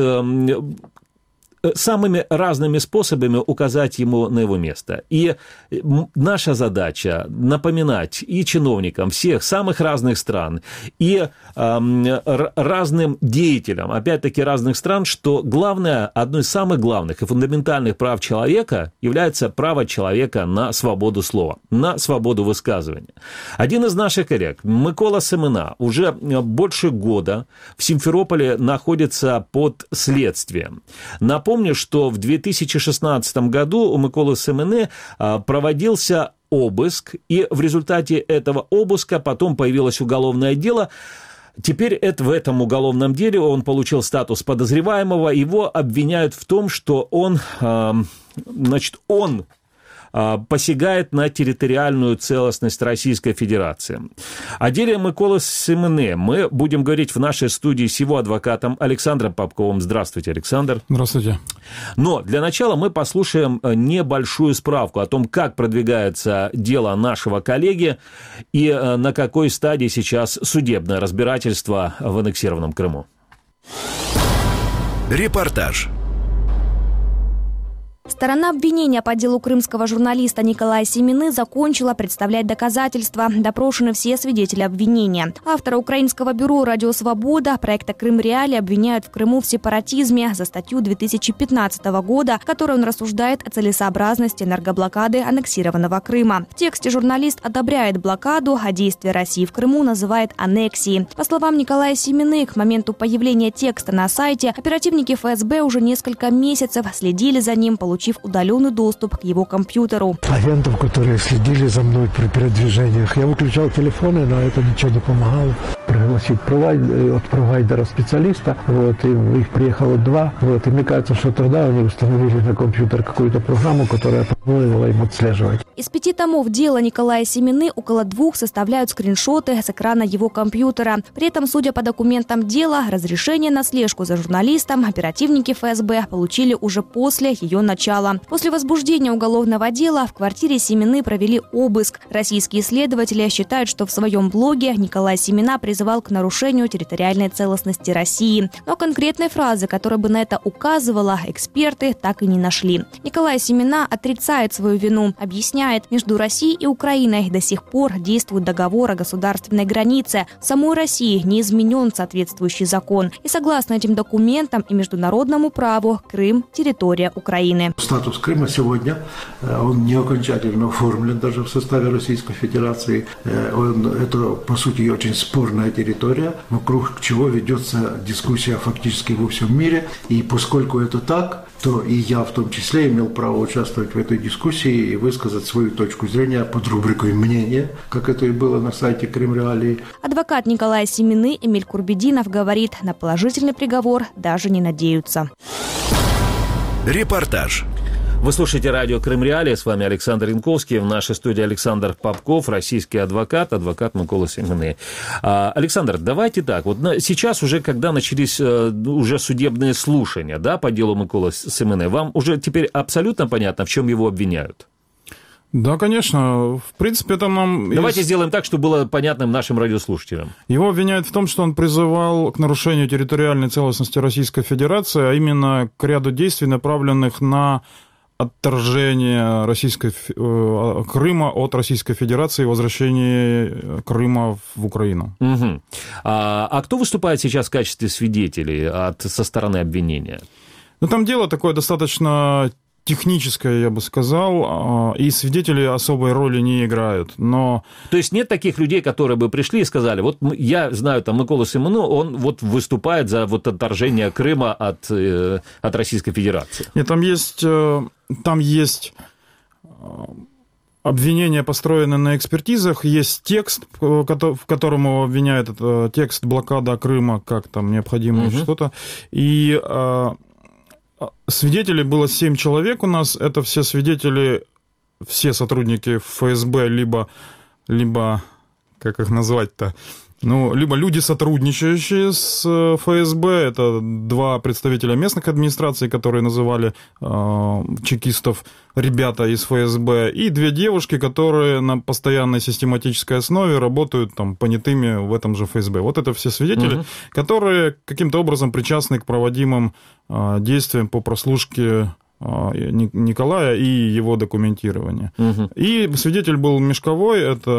самыми разными способами указать ему на его место. И наша задача напоминать и чиновникам всех самых разных стран, и э, разным деятелям, опять-таки разных стран, что главное, одно из самых главных и фундаментальных прав человека является право человека на свободу слова, на свободу высказывания. Один из наших коллег, Микола Семена, уже больше года в Симферополе находится под следствием. Напомню, что в две тысячи шестнадцатом году у Миколы Семены проводился обыск, и в результате этого обыска потом появилось уголовное дело. Теперь это, в этом уголовном деле он получил статус подозреваемого, его обвиняют в том, что он, значит, он посягает на территориальную целостность Российской Федерации. О деле Миколы Семены мы будем говорить в нашей студии с его адвокатом Александром Попковым. Здравствуйте, Александр. Здравствуйте. Но для начала мы послушаем небольшую справку о том, как продвигается дело нашего коллеги и на какой стадии сейчас судебное разбирательство в аннексированном Крыму. Репортаж. Сторона обвинения по делу крымского журналиста Николая Семены закончила представлять доказательства. Допрошены все свидетели обвинения. Автора украинского бюро «Радио Свобода» проекта «Крым Реалии» обвиняют в Крыму в сепаратизме за статью две тысячи пятнадцатого года, в которой он рассуждает о целесообразности энергоблокады аннексированного Крыма. В тексте журналист одобряет блокаду, а действия России в Крыму называет аннексией. По словам Николая Семены, к моменту появления текста на сайте оперативники эф эс бэ уже несколько месяцев следили за ним, получив удаленный доступ к его компьютеру. Агентов, которые следили за мной при передвижениях. Я выключал телефоны, но это ничего не помогало. Пригласить провайдер, от провайдера специалиста, вот, и их приехало два, вот, и мне кажется, что тогда они установили на компьютер какую-то программу, которая позволила им отслеживать. Из пяти томов дела Николая Семины около двух составляют скриншоты с экрана его компьютера. При этом, судя по документам дела, разрешение на слежку за журналистом оперативники эф эс бэ получили уже после ее начала. После возбуждения уголовного дела в квартире Семины провели обыск. Российские следователи считают, что в своем блоге Николай Семина призывал к нарушению территориальной целостности России. Но конкретной фразы, которая бы на это указывала, эксперты так и не нашли. Николай Семина отрицает свою вину, объясняет, между Россией и Украиной до сих пор действует договор о государственной границе. В самой России не изменен соответствующий закон. И согласно этим документам и международному праву, Крым – территория Украины. Статус Крыма сегодня, он не окончательно оформлен даже в составе Российской Федерации. Он, это, по сути, очень спорная территория, вокруг чего ведется дискуссия фактически во всем мире. И поскольку это так, то и я в том числе имел право участвовать в этой дискуссии и высказать свою точку зрения под рубрикой «Мнение», как это и было на сайте Крым Реалии. Адвокат Николая Семины Эмиль Курбединов говорит, на положительный приговор даже не надеются. Репортаж. Вы слушаете радио «Крым Реалии». С вами Александр Янковский. В нашей студии Александр Попков, российский адвокат, адвокат Микола Семины. А, Александр, давайте так. Вот на, сейчас уже, когда начались а, уже судебные слушания, да, по делу Миколы Семины, вам уже теперь абсолютно понятно, в чем его обвиняют? Да, конечно. В принципе, это нам... Давайте есть... сделаем так, чтобы было понятным нашим радиослушателям. Его обвиняют в том, что он призывал к нарушению территориальной целостности Российской Федерации, а именно к ряду действий, направленных на отторжение Российской, э, Крыма от Российской Федерации и возвращение Крыма в Украину. Угу. А, а кто выступает сейчас в качестве свидетелей от, со стороны обвинения? Ну, там дело такое достаточно техническое, я бы сказал, и свидетели особой роли не играют, но... То есть нет таких людей, которые бы пришли и сказали, вот я знаю там Миколу Семину, он вот выступает за вот отторжение Крыма от, от Российской Федерации. Нет, там есть, там есть обвинения, построенные на экспертизах, есть текст, в котором его обвиняют, это текст блокада Крыма, как там необходимо угу. что-то, и... Свидетелей было семь человек у нас, это все свидетели, все сотрудники эф эс бэ, либо, либо как их назвать-то, ну, либо люди, сотрудничающие с эф эс бэ, это два представителя местных администраций, которые называли э, чекистов ребята из эф эс бэ, и две девушки, которые на постоянной систематической основе работают там понятыми в этом же эф эс бэ. Вот это все свидетели, угу. которые каким-то образом причастны к проводимым э, действиям по прослушке Николая и его документирование. Угу. И свидетель был Мешковой,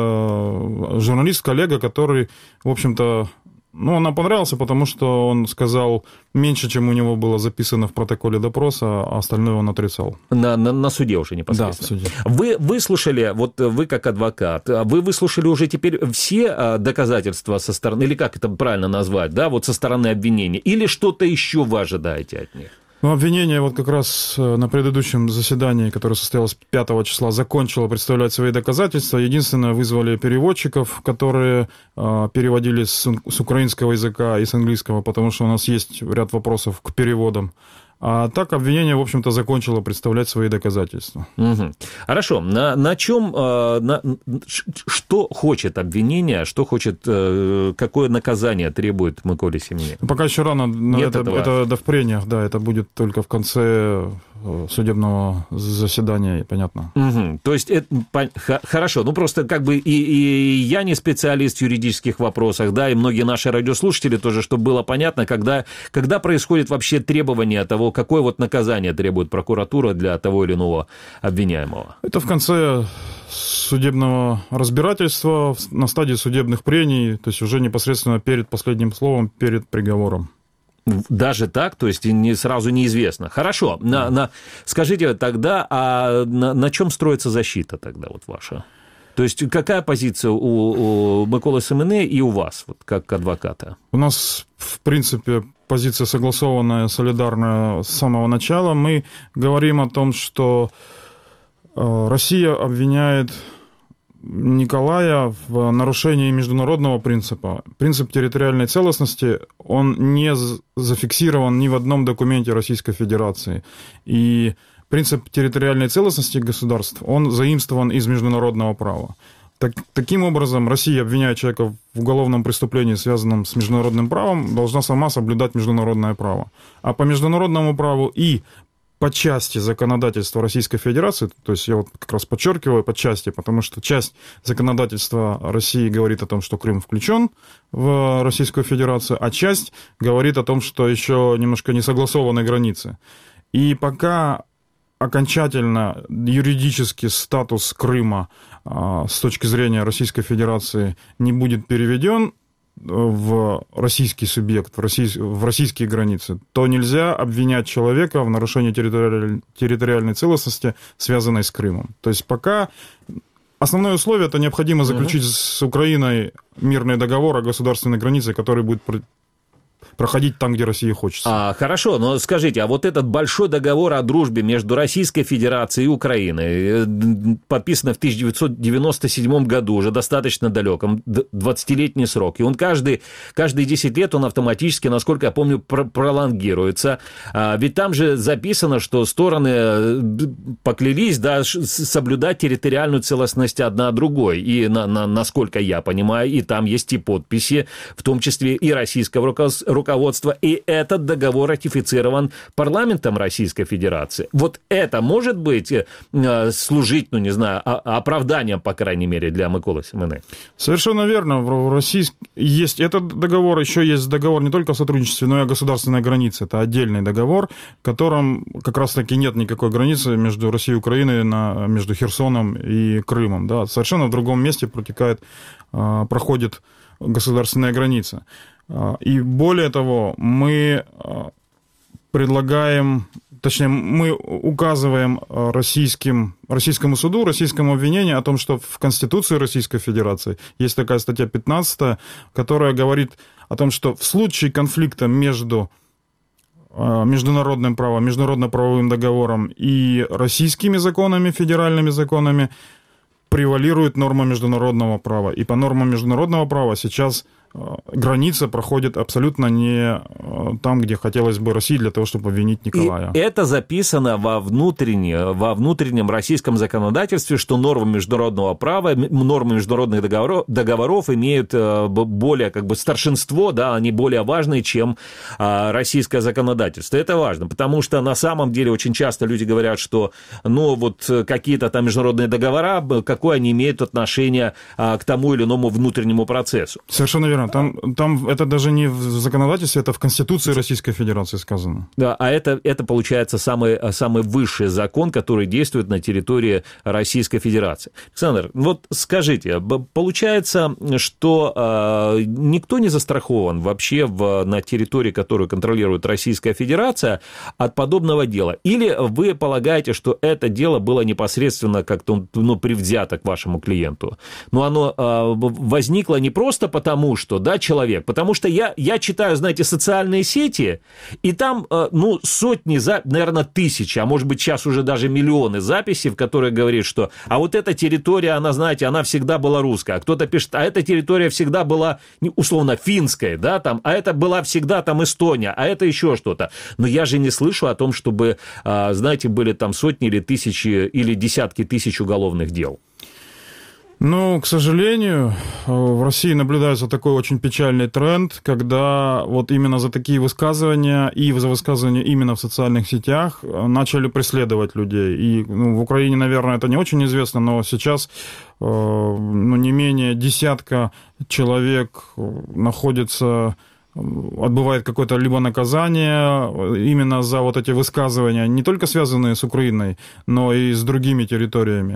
это журналист-коллега, который, в общем-то, ну, он нам понравился, потому что он сказал меньше, чем у него было записано в протоколе допроса, а остальное он отрицал. На, на, на суде уже непосредственно? Да, в суде. Вы выслушали, вот вы как адвокат, вы выслушали уже теперь все доказательства со стороны, или как это правильно назвать, да, вот со стороны обвинения, или что-то еще вы ожидаете от них? Ну, обвинение вот как раз на предыдущем заседании, которое состоялось пятого числа, закончило представлять свои доказательства. Единственное, вызвали переводчиков, которые э, переводили с, с украинского языка и с английского, потому что у нас есть ряд вопросов к переводам. А так обвинение, в общем-то, закончило представлять свои доказательства. Угу. Хорошо. На, на чем, на, что хочет обвинение, что хочет, какое наказание требует Миколе Семине? Пока еще рано. Нет это, этого. это да в прениях, да, это будет только в конце судебного заседания, понятно. Угу. То есть, это, хорошо, ну просто как бы и, и я не специалист в юридических вопросах, да, и многие наши радиослушатели тоже, чтобы было понятно, когда, когда происходит вообще требование того, какое вот наказание требует прокуратура для того или иного обвиняемого? Это в конце судебного разбирательства, на стадии судебных прений, то есть уже непосредственно перед последним словом, перед приговором. Даже так? То есть не, сразу неизвестно. Хорошо. На, на, скажите тогда, а на, на чем строится защита тогда вот ваша? То есть какая позиция у, у Миколы Семины и у вас, вот, как адвоката? У нас, в принципе, позиция согласованная, солидарная с самого начала. Мы говорим о том, что Россия обвиняет Николая в нарушении международного принципа. Принцип территориальной целостности, он не зафиксирован ни в одном документе Российской Федерации. И принцип территориальной целостности государств, он заимствован из международного права. Так, таким образом, Россия, обвиняя человека в уголовном преступлении, связанном с международным правом, должна сама соблюдать международное право. А по международному праву и по части законодательства Российской Федерации, то есть я вот как раз подчеркиваю по части, потому что часть законодательства России говорит о том, что Крым включен в Российскую Федерацию, а часть говорит о том, что еще немножко не согласованы границы. И пока окончательно юридический статус Крыма а, с точки зрения Российской Федерации не будет переведен в российский субъект, в, россий, в российские границы, то нельзя обвинять человека в нарушении территориаль, территориальной целостности, связанной с Крымом. То есть пока основное условие — это необходимо заключить uh-huh. с Украиной мирный договор о государственной границе, который будет проходить там, где России хочется. А, хорошо, но скажите, а вот этот большой договор о дружбе между Российской Федерацией и Украиной, подписан в тысяча девятьсот девяносто седьмом году, уже достаточно далеком, двадцатилетний срок, и он каждый, каждые десять лет он автоматически, насколько я помню, пролонгируется. А, ведь там же записано, что стороны поклялись, да, соблюдать территориальную целостность одна другой, и на, на, насколько я понимаю, и там есть и подписи, в том числе и российского руководства, руководства, и этот договор ратифицирован парламентом Российской Федерации. Вот это может быть э, служить, ну не знаю, оправданием, по крайней мере, для Миколы Семени? Совершенно верно. В России есть этот договор, еще есть договор не только о сотрудничестве, но и о государственной границе. Это отдельный договор, в котором как раз-таки нет никакой границы между Россией и Украиной, на, между Херсоном и Крымом. Да. Совершенно в другом месте протекает, э, проходит государственная граница. И более того, мы предлагаем, точнее, мы указываем российским, российскому суду, российскому обвинению о том, что в Конституции Российской Федерации есть такая статья пятнадцатая, которая говорит о том, что в случае конфликта между международным правом, международно-правовым договором и российскими законами, федеральными законами, превалирует норма международного права. И по нормам международного права сейчас граница проходит абсолютно не там, где хотелось бы России для того, чтобы обвинить Николая. И это записано во, внутренне, во внутреннем российском законодательстве, что нормы международного права, нормы международных договоров, договоров имеют более как бы старшинство, да, они более важны, чем российское законодательство. Это важно, потому что на самом деле очень часто люди говорят, что ну вот какие-то там международные договора, какое они имеют отношение к тому или иному внутреннему процессу. Совершенно верно. Там, там это даже не в законодательстве, это в Конституции Российской Федерации сказано. Да, а это, это получается самый, самый высший закон, который действует на территории Российской Федерации. Александр, вот скажите, получается, что э, никто не застрахован вообще в, на территории, которую контролирует Российская Федерация, от подобного дела? Или вы полагаете, что это дело было непосредственно как-то ну, привзято к вашему клиенту? Но оно э, возникло не просто потому, что да, человек, потому что я, я читаю, знаете, социальные сети, и там, ну, сотни, наверное, тысячи, а может быть, сейчас уже даже миллионы записей, в которых говорит, что, а вот эта территория, она, знаете, она всегда была русская, а кто-то пишет, а эта территория всегда была, условно, финская, да, там, а это была всегда там Эстония, а это еще что-то. Но я же не слышу о том, чтобы, знаете, были там сотни или тысячи, или десятки тысяч уголовных дел. Ну, к сожалению, в России наблюдается такой очень печальный тренд, когда вот именно за такие высказывания и за высказывания именно в социальных сетях начали преследовать людей. И ну, в Украине, наверное, это не очень известно, но сейчас ну, не менее десятка человек находится... отбывает какое-то либо наказание именно за вот эти высказывания, не только связанные с Украиной, но и с другими территориями.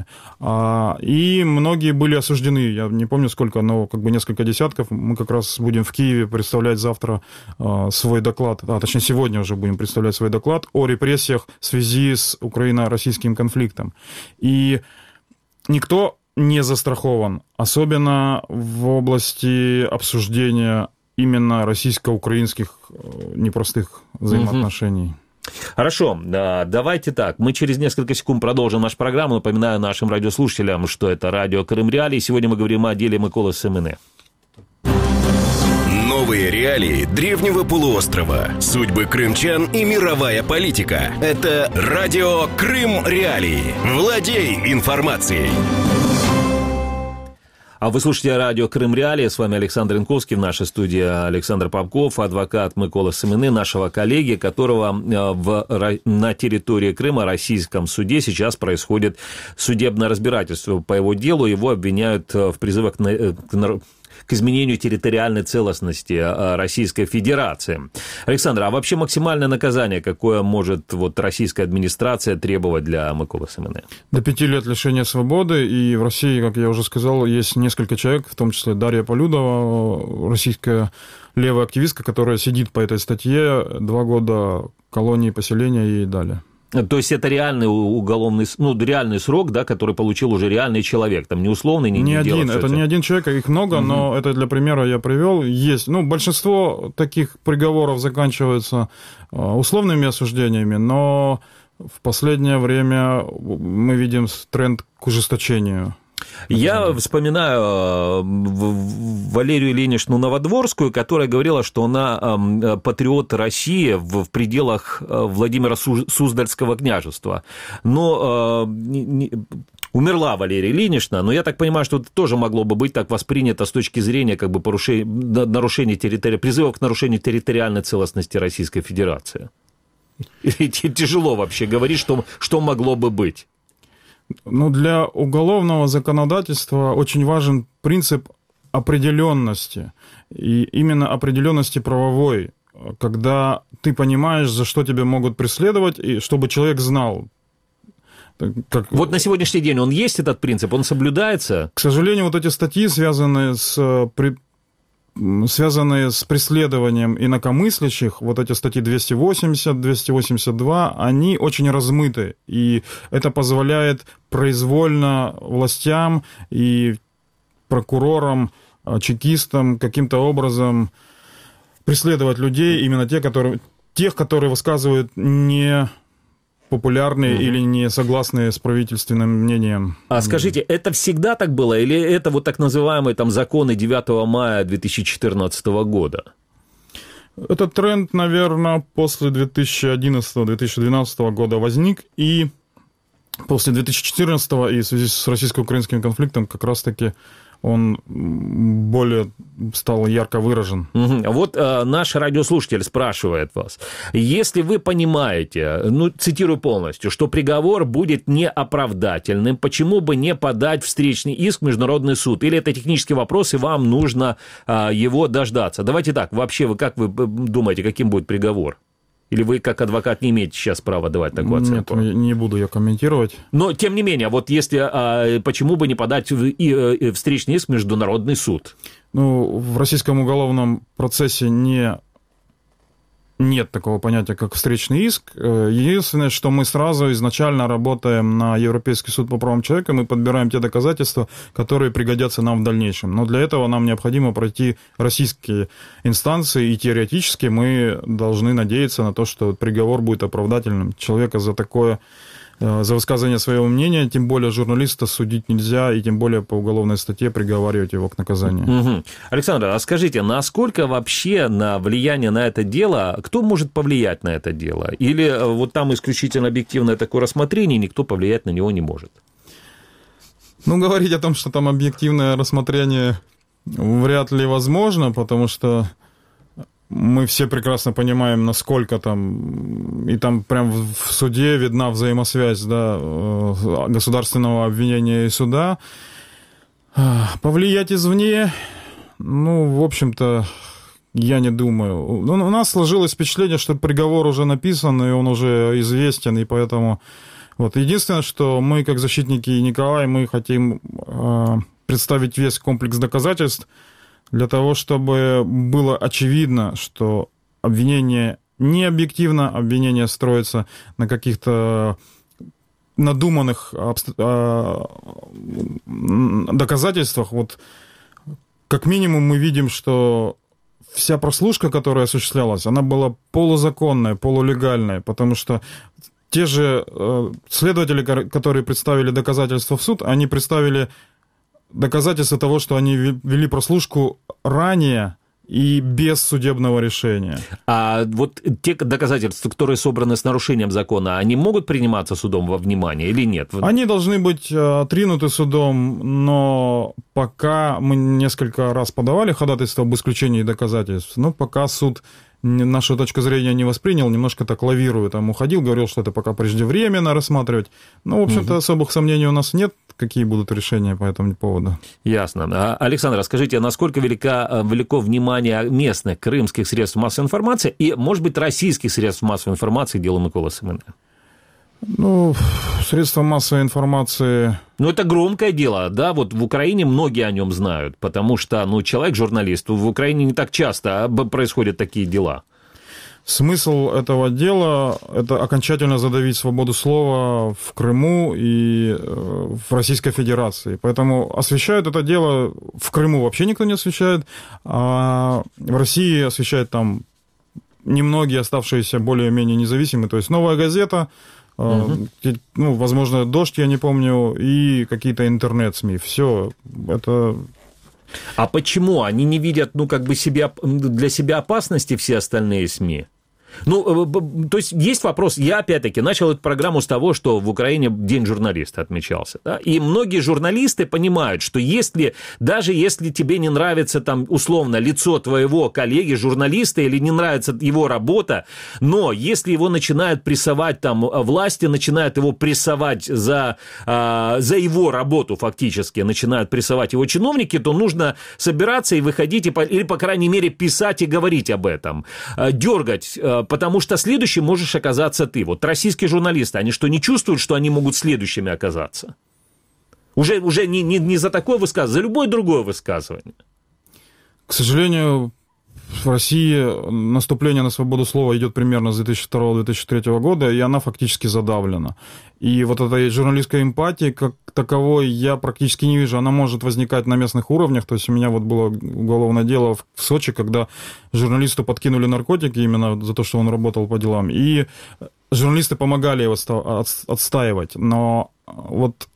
И многие были осуждены, я не помню сколько, но как бы несколько десятков. Мы как раз будем в Киеве представлять завтра свой доклад, а точнее сегодня уже будем представлять свой доклад о репрессиях в связи с украино-российским конфликтом. И никто не застрахован, особенно в области обсуждения именно российско-украинских непростых взаимоотношений. Хорошо, давайте так. Мы через несколько секунд продолжим нашу программу. Напоминаю нашим радиослушателям, что это радио Крым Реалии. Сегодня мы говорим о деле Миколи Семени. Новые реалии древнего полуострова, судьбы крымчан и мировая политика. Это радио Крым Реалии. Владей информацией. А вы слушаете радио Крым Реалии. С вами Александр Янковский. В нашей студии Александр Попков, адвокат Микола Семены, нашего коллеги, которого в, на территории Крыма, российском суде, сейчас происходит судебное разбирательство по его делу. Его обвиняют в призывах к, к, к изменению территориальной целостности Российской Федерации. Александр, а вообще максимальное наказание, какое может вот российская администрация требовать для Миколы Семены? До пяти лет лишения свободы. И в России, как я уже сказал, есть несколько человек, в том числе Дарья Полюдова, российская левая активистка, которая сидит по этой статье, два года колонии, поселения ей дали. То есть это реальный уголовный, ну, реальный срок, да, который получил уже реальный человек, там не условный, не, не, не один, это не один человек, их много, угу. Но это для примера я привел. Есть, ну, большинство таких приговоров заканчиваются условными осуждениями, но в последнее время мы видим тренд к ужесточению. Я вспоминаю Валерию Ильиничну Новодворскую, которая говорила, что она патриот России в пределах Владимира Суздальского княжества. Но умерла Валерия Ильинична, но я так понимаю, что это тоже могло бы быть так воспринято с точки зрения как бы порушения, нарушения территори... призыва к нарушению территориальной целостности Российской Федерации. И тяжело вообще говорить, что, что могло бы быть. Ну, для уголовного законодательства очень важен принцип определенности. И именно определенности правовой, когда ты понимаешь, за что тебя могут преследовать, и чтобы человек знал. Как... Вот на сегодняшний день он есть, этот принцип, он соблюдается? К сожалению, вот эти статьи, связанные с... связанные с преследованием инакомыслящих, вот эти статьи двести восемьдесят, двести восемьдесят два, они очень размыты, и это позволяет произвольно властям и прокурорам, чекистам каким-то образом преследовать людей, именно те, которые, тех, которые высказывают не... популярные угу. или не согласные с правительственным мнением. А скажите, это всегда так было? Или это вот так называемые там законы девятого мая две тысячи четырнадцатого года? Этот тренд, наверное, после две тысячи одиннадцатого - две тысячи двенадцатого года возник, и после две тысячи четырнадцатого и в связи с российско-украинским конфликтом как раз-таки он более стал ярко выражен. Угу. Вот э, наш радиослушатель спрашивает вас, если вы понимаете, ну, цитирую полностью, что приговор будет неоправдательным, почему бы не подать встречный иск в Международный суд? Или это технический вопрос, и вам нужно э, его дождаться? Давайте так, вообще, вы как вы думаете, каким будет приговор? Или вы, как адвокат, не имеете сейчас права давать такую оценку? Нет, не буду я комментировать. Но, тем не менее, вот если, а, почему бы не подать и, и, встречный иск в Международный суд? Ну, в российском уголовном процессе не... нет такого понятия, как встречный иск. Единственное, что мы сразу изначально работаем на Европейский суд по правам человека, мы подбираем те доказательства, которые пригодятся нам в дальнейшем. Но для этого нам необходимо пройти российские инстанции, и теоретически мы должны надеяться на то, что приговор будет оправдательным. Человека за такое... за высказывание своего мнения, тем более журналиста судить нельзя, и тем более по уголовной статье приговаривать его к наказанию. Угу. Александр, а скажите, насколько вообще на влияние на это дело, кто может повлиять на это дело? Или вот там исключительно объективное такое рассмотрение, никто повлиять на него не может? Ну, говорить о том, что там объективное рассмотрение вряд ли возможно, потому что мы все прекрасно понимаем, насколько там, и там прям в суде видна взаимосвязь, да, государственного обвинения и суда. Повлиять извне, ну, в общем-то, я не думаю. Ну, у нас сложилось впечатление, что приговор уже написан, и он уже известен, и поэтому... Вот. Единственное, что мы, как защитники Николая, мы хотим представить весь комплекс доказательств, для того, чтобы было очевидно, что обвинение не объективно, обвинение строится на каких-то надуманных доказательствах. Вот как минимум мы видим, что вся прослушка, которая осуществлялась, она была полузаконная, полулегальная, потому что те же следователи, которые представили доказательства в суд, они представили доказательства того, что они вели прослушку ранее, и без судебного решения. А вот те доказательства, которые собраны с нарушением закона, они могут приниматься судом во внимание или нет? Они должны быть отринуты судом, но пока мы несколько раз подавали ходатайство об исключении доказательств, но пока суд нашу точку зрения не воспринял, немножко так лавирует, там уходил, говорил, что это пока преждевременно рассматривать. Ну, в общем-то, угу. особых сомнений у нас нет, какие будут решения по этому поводу. Ясно. Александр, скажите, насколько велика, велико внимание местных крымских средств массовой информации и, может быть, российских средств массовой информации к делу Миколы Семени? Ну, средства массовой информации... Ну, это громкое дело, да, вот в Украине многие о нем знают, потому что, ну, человек-журналист, в Украине не так часто происходят такие дела. Смысл этого дела – это окончательно задавить свободу слова в Крыму и в Российской Федерации. Поэтому освещают это дело в Крыму вообще никто не освещает, а в России освещают там немногие оставшиеся более-менее независимые, то есть «Новая газета», Uh-huh. ну, возможно, «Дождь», я не помню, и какие-то интернет-СМИ. Все это... А почему? Они не видят, ну, как бы себя, для себя опасности все остальные СМИ? Ну, то есть есть вопрос, я опять-таки начал эту программу с того, что в Украине День журналиста отмечался, да? И многие журналисты понимают, что если, даже если тебе не нравится там условно лицо твоего коллеги, журналиста, или не нравится его работа, но если его начинают прессовать там власти, начинают его прессовать за, за его работу фактически, начинают прессовать его чиновники, то нужно собираться и выходить, и, или, по крайней мере, писать и говорить об этом, дергать, потому что следующим можешь оказаться ты. Вот российские журналисты, они что, не чувствуют, что они могут следующими оказаться? Уже, уже не, не, не за такое высказывание, за любое другое высказывание. К сожалению, в России наступление на свободу слова идет примерно с две тысячи второго - две тысячи третьего года, и она фактически задавлена. И вот этой журналистской эмпатии как таковой я практически не вижу. Она может возникать на местных уровнях. То есть у меня вот было уголовное дело в Сочи, когда журналисту подкинули наркотики именно за то, что он работал по делам. И журналисты помогали его отстаивать. Но вот...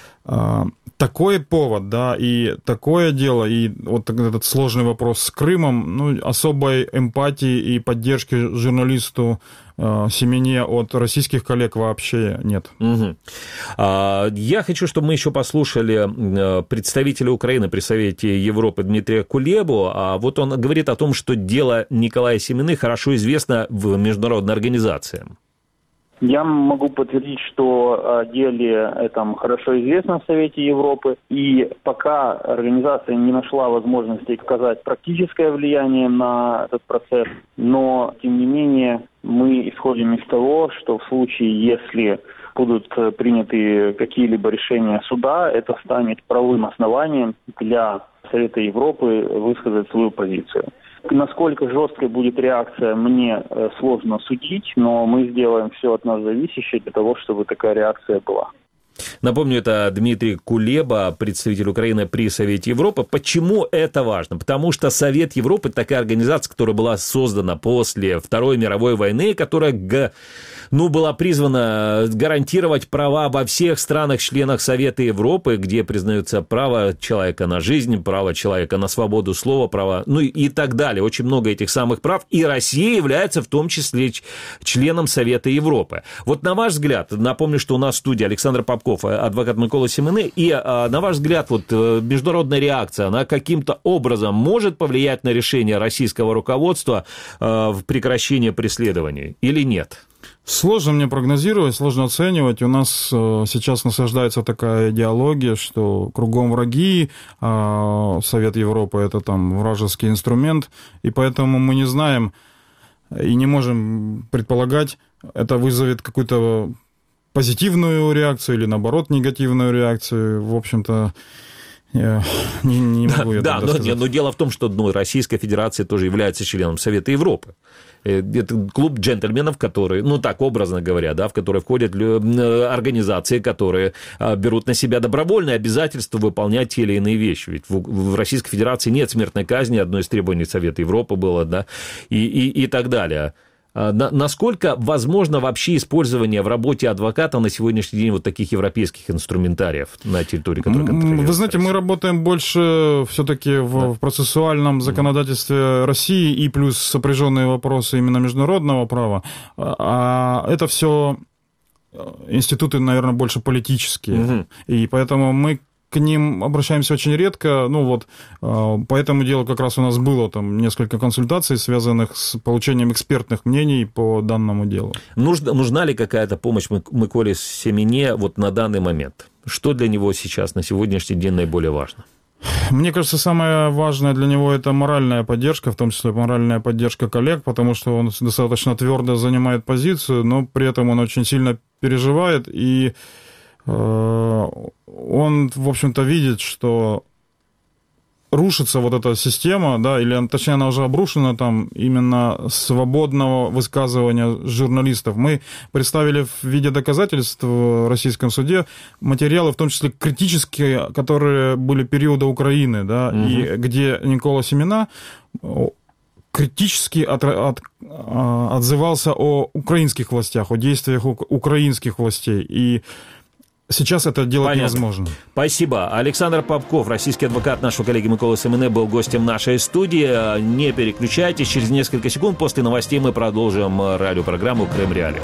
такой повод, да, и такое дело, и вот этот сложный вопрос с Крымом, ну, особой эмпатии и поддержки журналисту э, Семене от российских коллег вообще нет. Угу. А, я хочу, чтобы мы еще послушали представителя Украины при Совете Европы Дмитрия Кулебу. А вот он говорит о том, что дело Николая Семены хорошо известно в международной организации. Я могу подтвердить, что о деле этом хорошо известно в Совете Европы, и пока организация не нашла возможности оказать практическое влияние на этот процесс, но, тем не менее, мы исходим из того, что в случае, если будут приняты какие-либо решения суда, это станет правовым основанием для Совета Европы высказать свою позицию. Насколько жесткой будет реакция, мне сложно судить, но мы сделаем все от нас зависящее для того, чтобы такая реакция была. Напомню, это Дмитрий Кулеба, представитель Украины при Совете Европы. Почему это важно? Потому что Совет Европы – такая организация, которая была создана после Второй мировой войны, которая, ну, была призвана гарантировать права во всех странах-членах Совета Европы, где признаются право человека на жизнь, право человека на свободу слова, право, ну и так далее. Очень много этих самых прав. И Россия является в том числе членом Совета Европы. Вот на ваш взгляд, напомню, что у нас в студии Александр Попков, адвокат Микола Семени, и на ваш взгляд, вот международная реакция, она каким-то образом может повлиять на решение российского руководства в прекращении преследований или нет? Сложно мне прогнозировать, сложно оценивать. У нас сейчас насаждается такая идеология, что кругом враги, Совет Европы – это там вражеский инструмент, и поэтому мы не знаем и не можем предполагать, это вызовет какую-то позитивную реакцию или, наоборот, негативную реакцию. В общем-то, я не, не могу я да, да, но, но дело в том, что ну, Российская Федерация тоже является членом Совета Европы. Это клуб джентльменов, которые, ну так образно говоря, да, в который входят организации, которые берут на себя добровольные обязательства выполнять те или иные вещи. Ведь в, в Российской Федерации нет смертной казни, одно из требований Совета Европы было, да, и, и, и так далее. Насколько возможно вообще использование в работе адвоката на сегодняшний день вот таких европейских инструментариев на территории, которая контролируется? Вы знаете, мы работаем больше все-таки в, да. в процессуальном законодательстве России и плюс сопряженные вопросы именно международного права. А это все институты, наверное, больше политические. Угу. И поэтому мы к ним обращаемся очень редко, ну вот, по этому делу как раз у нас было там несколько консультаций, связанных с получением экспертных мнений по данному делу. Нужна, нужна ли какая-то помощь Миколе Семене вот на данный момент? Что для него сейчас, на сегодняшний день наиболее важно? Мне кажется, самое важное для него это моральная поддержка, в том числе моральная поддержка коллег, потому что он достаточно твердо занимает позицию, но при этом он очень сильно переживает, и он, в общем-то, видит, что рушится вот эта система, да, или точнее она уже обрушена там именно свободного высказывания журналистов. Мы представили в виде доказательств в российском суде материалы, в том числе критические, которые были периода Украины, да, угу. и где Никола Семена критически от, от, отзывался о украинских властях, о действиях украинских властей. И сейчас это делать Понятно. невозможно. Спасибо. Александр Попков, российский адвокат нашего коллеги Миколы Семене, был гостем нашей студии. Не переключайтесь. Через несколько секунд после новостей мы продолжим радиопрограмму «Крым Реалии».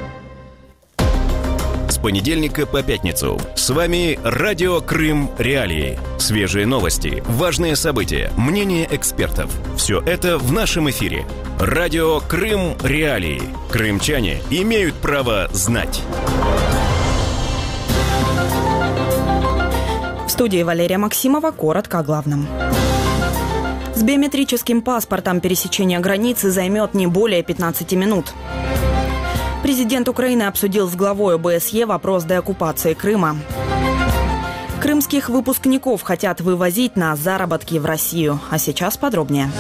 С понедельника по пятницу с вами радио «Крым Реалии». Свежие новости, важные события, мнения экспертов. Все это в нашем эфире. Радио «Крым Реалии». Крымчане имеют право знать. В студии Валерия Максимова. Коротко о главном. С биометрическим паспортом пересечение границы займет не более пятнадцати минут. Президент Украины обсудил с главой ОБСЕ вопрос деоккупации Крыма. Крымских выпускников хотят вывозить на заработки в Россию. А сейчас подробнее.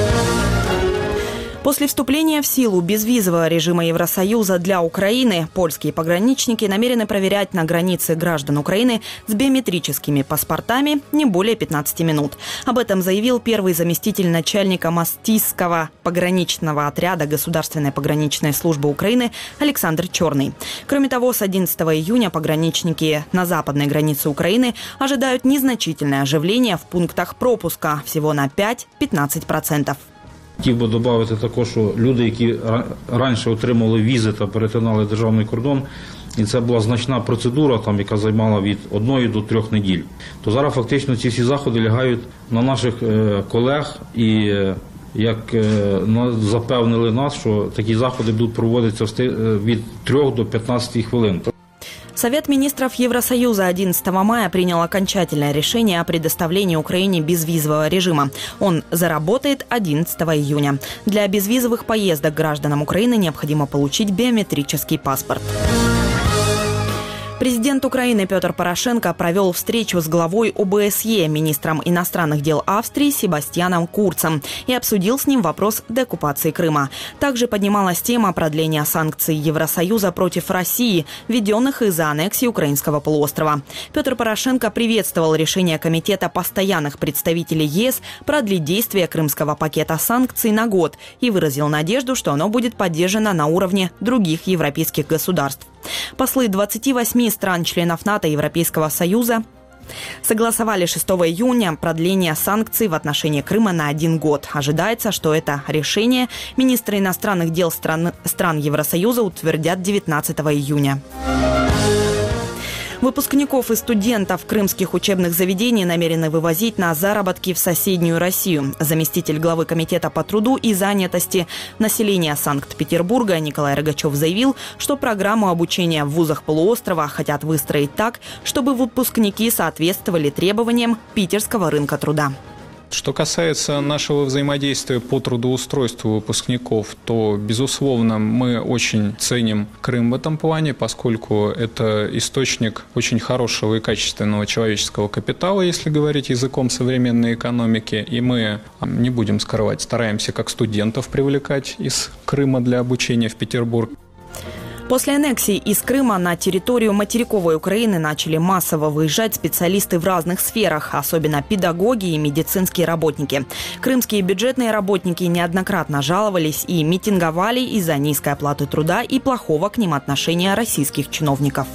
После вступления в силу безвизового режима Евросоюза для Украины польские пограничники намерены проверять на границе граждан Украины с биометрическими паспортами не более пятнадцати минут. Об этом заявил первый заместитель начальника Мастийского пограничного отряда Государственной пограничной службы Украины Александр Черный. Кроме того, с одиннадцатого июня пограничники на западной границе Украины ожидают незначительное оживление в пунктах пропуска всего на пять-пятнадцать процентов. Хотів би додати також, що люди, які раніше отримали візи та перетинали державний кордон, і це була значна процедура, там, яка займала від одної до трьох неділь, то зараз фактично ці всі заходи лягають на наших колег і, як запевнили нас, що такі заходи будуть проводитися від трьох до п'ятнадцяти хвилин. Совет министров Евросоюза одиннадцатого мая принял окончательное решение о предоставлении Украине безвизового режима. Он заработает одиннадцатого июня. Для безвизовых поездок гражданам Украины необходимо получить биометрический паспорт. Президент Украины Петр Порошенко провел встречу с главой ОБСЕ, министром иностранных дел Австрии Себастьяном Курцем, и обсудил с ним вопрос деоккупации Крыма. Также поднималась тема продления санкций Евросоюза против России, введенных из-за аннексии украинского полуострова. Петр Порошенко приветствовал решение Комитета постоянных представителей ЕС продлить действие крымского пакета санкций на год и выразил надежду, что оно будет поддержано на уровне других европейских государств. Послы двадцати восьми стран-членов НАТО и Европейского Союза согласовали шестого июня продление санкций в отношении Крыма на один год. Ожидается, что это решение министры иностранных дел стран, стран Евросоюза утвердят девятнадцатого июня. Выпускников и студентов крымских учебных заведений намерены вывозить на заработки в соседнюю Россию. Заместитель главы Комитета по труду и занятости населения Санкт-Петербурга Николай Рогачев заявил, что программу обучения в вузах полуострова хотят выстроить так, чтобы выпускники соответствовали требованиям питерского рынка труда. Что касается нашего взаимодействия по трудоустройству выпускников, то, безусловно, мы очень ценим Крым в этом плане, поскольку это источник очень хорошего и качественного человеческого капитала, если говорить языком современной экономики. И мы, не будем скрывать, стараемся как студентов привлекать из Крыма для обучения в Петербург. После аннексии из Крыма на территорию материковой Украины начали массово выезжать специалисты в разных сферах, особенно педагоги и медицинские работники. Крымские бюджетные работники неоднократно жаловались и митинговали из-за низкой оплаты труда и плохого к ним отношения российских чиновников.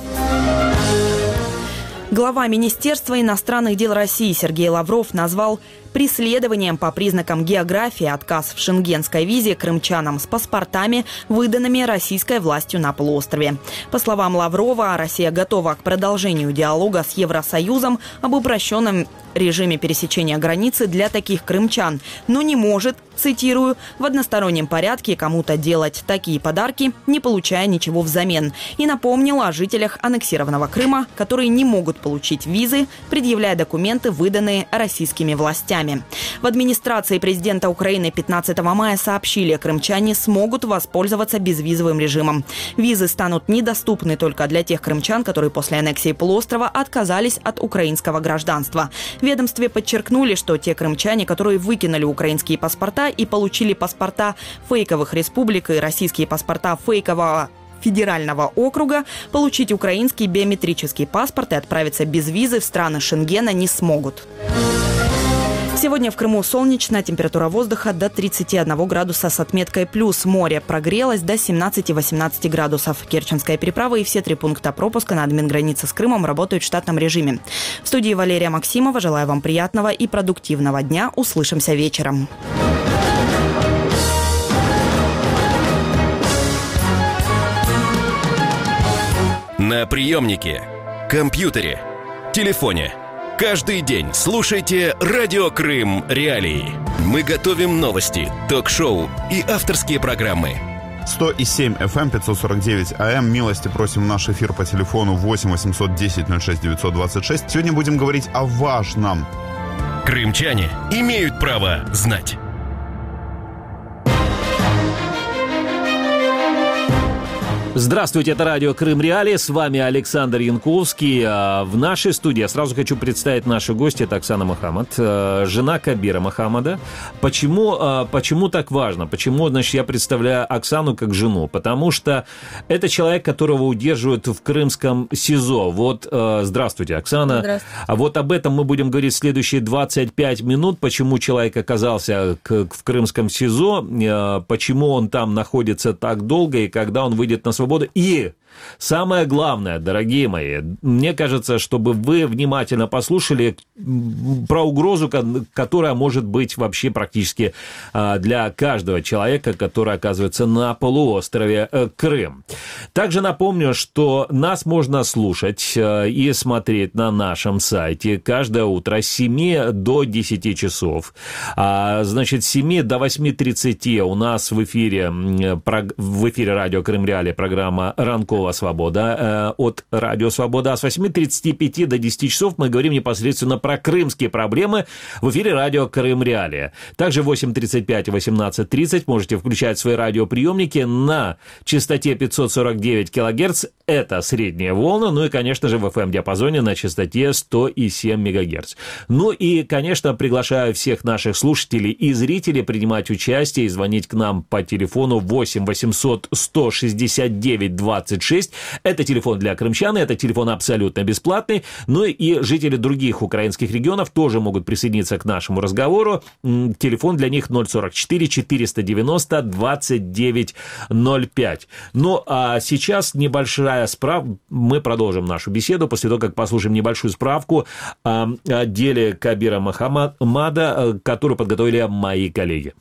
Глава Министерства иностранных дел России Сергей Лавров назвал преследованием по признакам географии отказ в шенгенской визе крымчанам с паспортами, выданными российской властью на полуострове. По словам Лаврова, Россия готова к продолжению диалога с Евросоюзом об упрощенном режиме пересечения границы для таких крымчан, но не может, цитирую, в одностороннем порядке кому-то делать такие подарки, не получая ничего взамен. И напомнил о жителях аннексированного Крыма, которые не могут получить визы, предъявляя документы, выданные российскими властями. В администрации президента Украины пятнадцатого мая сообщили, крымчане смогут воспользоваться безвизовым режимом. Визы станут недоступны только для тех крымчан, которые после аннексии полуострова отказались от украинского гражданства. В ведомстве подчеркнули, что те крымчане, которые выкинули украинские паспорта и получили паспорта фейковых республик и российские паспорта фейкового федерального округа, получить украинский биометрический паспорт и отправиться без визы в страны Шенгена не смогут. Сегодня в Крыму солнечно, температура воздуха до тридцати одного градуса с отметкой плюс. Море прогрелось до семнадцати-восемнадцати градусов. Керченская переправа и все три пункта пропуска на админгранице с Крымом работают в штатном режиме. В студии Валерия Максимова. Желаю вам приятного и продуктивного дня. Услышимся вечером. На приемнике, компьютере, телефоне. Каждый день слушайте «Радио Крым Реалии». Мы готовим новости, ток-шоу и авторские программы. сто семь эф эм, пятьсот сорок девять а эм. Милости просим в наш эфир по телефону восемь восемьсот десять ноль шесть девятьсот двадцать шесть. Сегодня будем говорить о важном. Крымчане имеют право знать. Здравствуйте, это радио Крым Реалии, с вами Александр Янковский. В нашей студии я сразу хочу представить нашу гостью, это Оксана Мохаммад, жена Кабира Мохаммада. Почему, почему так важно? Почему, значит, я представляю Оксану как жену? Потому что это человек, которого удерживают в крымском СИЗО. Вот, здравствуйте, Оксана. Здравствуйте. А вот об этом мы будем говорить в следующие двадцать пять минут, почему человек оказался в крымском СИЗО, почему он там находится так долго и когда он выйдет на свободу. И самое главное, дорогие мои, мне кажется, чтобы вы внимательно послушали про угрозу, которая может быть вообще практически для каждого человека, который оказывается на полуострове Крым. Также напомню, что нас можно слушать и смотреть на нашем сайте каждое утро с семи до десяти часов. Значит, с семи до восьми тридцати у нас в эфире, в эфире радио Крым Реалии программа «Ранкова Свобода» от Радио Свобода. А с восьми тридцати пяти до десяти часов мы говорим непосредственно про крымские проблемы в эфире радио Крым Реалии. Также в восемь тридцать пять и восемнадцать тридцать можете включать свои радиоприемники на частоте пятьсот сорок девять килогерц. Это средняя волна. Ну и, конечно же, в эф эм-диапазоне на частоте сто семь мегагерц. Ну и, конечно, приглашаю всех наших слушателей и зрителей принимать участие и звонить к нам по телефону восемь восемьсот сто шестьдесят девять двадцать шесть. Это телефон для крымчан, это телефон абсолютно бесплатный. Ну и жители других украинских регионов тоже могут присоединиться к нашему разговору. Телефон для них ноль сорок четыре четыреста девяносто двадцать девять ноль пять. Ну а сейчас небольшая справка. Мы продолжим нашу беседу после того, как послушаем небольшую справку о деле Кабира Мохаммада, которую подготовили мои коллеги.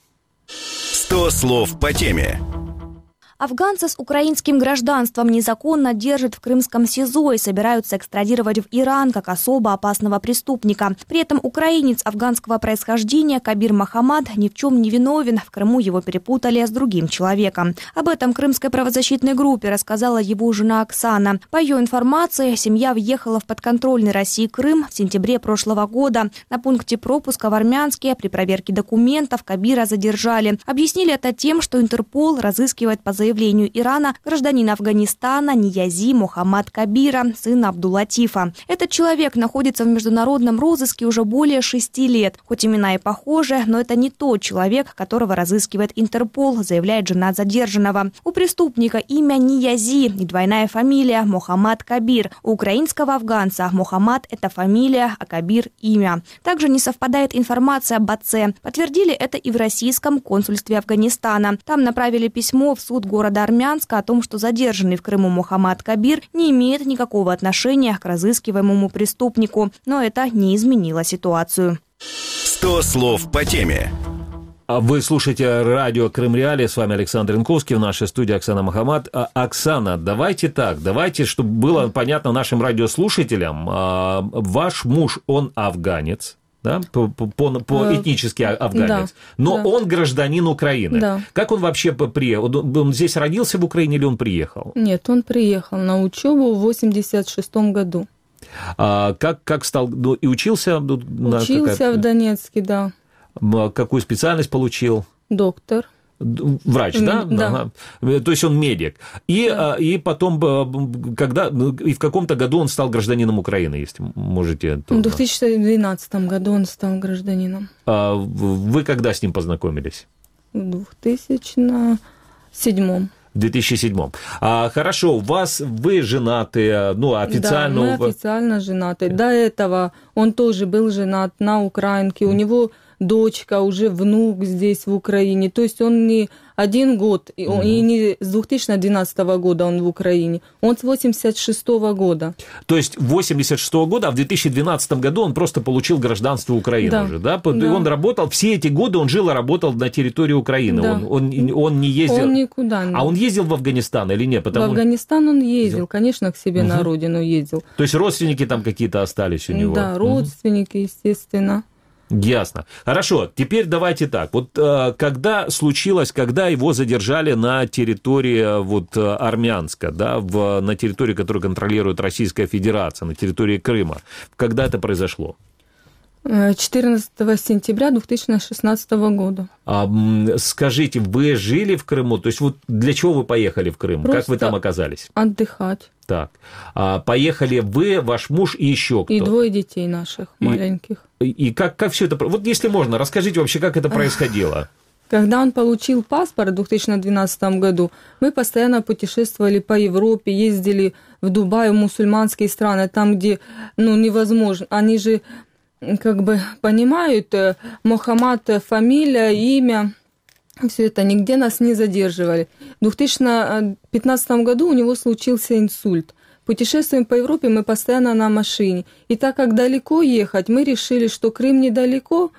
сто слов по теме. Афганца с украинским гражданством незаконно держат в крымском СИЗО и собираются экстрадировать в Иран как особо опасного преступника. При этом украинец афганского происхождения Кабир Мохаммад ни в чем не виновен. В Крыму его перепутали с другим человеком. Об этом крымской правозащитной группе рассказала его жена Оксана. По ее информации, семья въехала в подконтрольный России Крым в сентябре прошлого года. На пункте пропуска в Армянске при проверке документов Кабира задержали. Объяснили это тем, что Интерпол разыскивает по заявлению заявлению Ирана, гражданина Афганистана Ниязи Мухаммад Кабира, сына Абдул-Латифа. Этот человек находится в международном розыске уже более шести лет. Хоть имена и похожи, но это не тот человек, которого разыскивает Интерпол, заявляет жена задержанного. У преступника имя Ниязи и двойная фамилия Мухаммад Кабир. У украинского афганца Мухаммад – это фамилия, а Кабир – имя. Также не совпадает информация об отце. Подтвердили это и в российском консульстве Афганистана. Там направили письмо в суд города Армянска о том, что задержанный в Крыму Мухаммад Кабир не имеет никакого отношения к разыскиваемому преступнику. Но это не изменило ситуацию. сто слов по теме. Вы слушаете радио Крым Реалии, с вами Александр Янковский, в нашей студии Оксана Махамад. А, Оксана, давайте так, давайте, чтобы было понятно нашим радиослушателям, а, ваш муж, он афганец, да, по, по, по этнически афганец, да, но да. он гражданин Украины. Да. Как он вообще приехал? Он здесь родился в Украине или он приехал? Нет, он приехал на учебу в восемьдесят шестом году. А, как, как стал, ну, и учился? Учился в Донецке, да. Какую специальность получил? Доктор. Врач, да? Да. Ага. То есть он медик. И, да. и потом, когда, и в каком-то году он стал гражданином Украины, если можете... В две тысячи двенадцатом году он стал гражданином. А вы когда с ним познакомились? В две тысячи седьмом. В две тысячи седьмом. А, хорошо, у вас, вы женаты, ну, официально... Да, мы официально женаты. До этого он тоже был женат на украинке. У него дочка, уже внук здесь, в Украине. То есть он не один год, и, он, и не с две тысячи двенадцатого года он в Украине. Он с восемьдесят шестого года. То есть восемьдесят шестого года, а в две тысячи двенадцатом году он просто получил гражданство Украины да. уже, да? И да. он работал, все эти годы он жил и работал на территории Украины. Да. Он, он, он не ездил... Он никуда не... А он ездил в Афганистан или нет? Потому... В Афганистан он ездил, конечно, к себе угу. на родину ездил. То есть родственники там какие-то остались у него? Да, родственники, угу. естественно. Ясно. Хорошо, теперь давайте так. Вот когда случилось, когда его задержали на территории вот, Армянска, да, в, на территории, которую контролирует Российская Федерация, на территории Крыма, когда это произошло? четырнадцатого сентября две тысячи шестнадцатого года. А, скажите, вы жили в Крыму? То есть вот для чего вы поехали в Крым? Просто как вы там оказались? Отдыхать. Так. А, поехали вы, ваш муж и еще кто? И двое детей наших и, маленьких. И, и как, как все это... Вот если можно, расскажите вообще, как это происходило. Когда он получил паспорт в две тысячи двенадцатом году, мы постоянно путешествовали по Европе, ездили в Дубай, в мусульманские страны, там, где ну, невозможно. Они же... как бы понимают, Мухаммад, фамилия, имя, все это, нигде нас не задерживали. В две тысячи пятнадцатом году у него случился инсульт. Путешествуем по Европе мы постоянно на машине. И так как далеко ехать, мы решили, что Крым недалеко,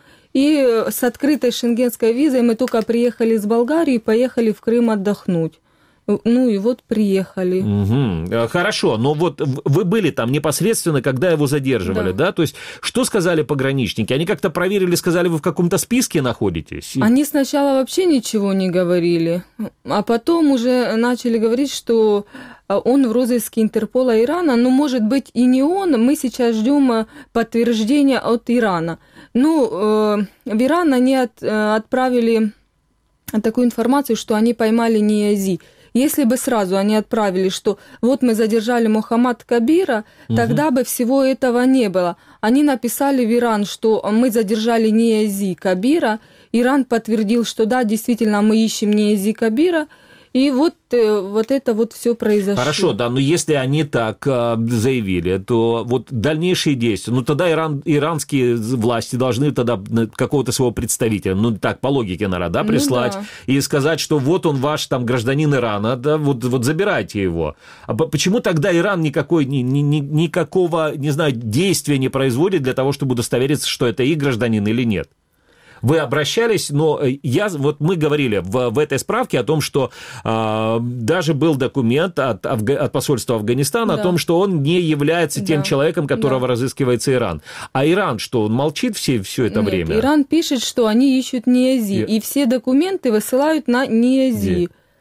и с открытой шенгенской визой мы только приехали из Болгарии и поехали в Крым отдохнуть. Ну и вот приехали. Угу. Хорошо, но вот вы были там непосредственно, когда его задерживали, да. да? То есть что сказали пограничники? Они как-то проверили, сказали, вы в каком-то списке находитесь? Они сначала вообще ничего не говорили, а потом уже начали говорить, что он в розыске Интерпола Ирана, но может быть и не он, мы сейчас ждем подтверждения от Ирана. Ну, в Иран они от, отправили такую информацию, что они поймали Ниязи. Если бы сразу они отправили, что вот мы задержали Мухаммад Кабира, угу. тогда бы всего этого не было. Они написали в Иран, что мы задержали Ниязи Кабира. Иран подтвердил, что да, действительно, мы ищем Ниязи Кабира. И вот, вот это вот все произошло. Хорошо, да, но если они так э, заявили, то вот дальнейшие действия, ну тогда Иран, иранские власти должны тогда какого-то своего представителя, ну так, по логике, наверное, да, прислать, ну, да. и сказать, что вот он ваш там гражданин Ирана, да, вот, вот забирайте его. А почему тогда Иран никакой, ни, ни, никакого, не знаю, действия не производит для того, чтобы удостовериться, что это их гражданин или нет? Вы обращались, но я, вот мы говорили в, в этой справке о том, что э, даже был документ от, от посольства Афганистана да. о том, что он не является да. тем человеком, которого да. разыскивается Иран. А Иран что, он молчит все, все это Нет, время? Иран пишет, что они ищут Ниязи, и... и все документы высылают на Ниязи.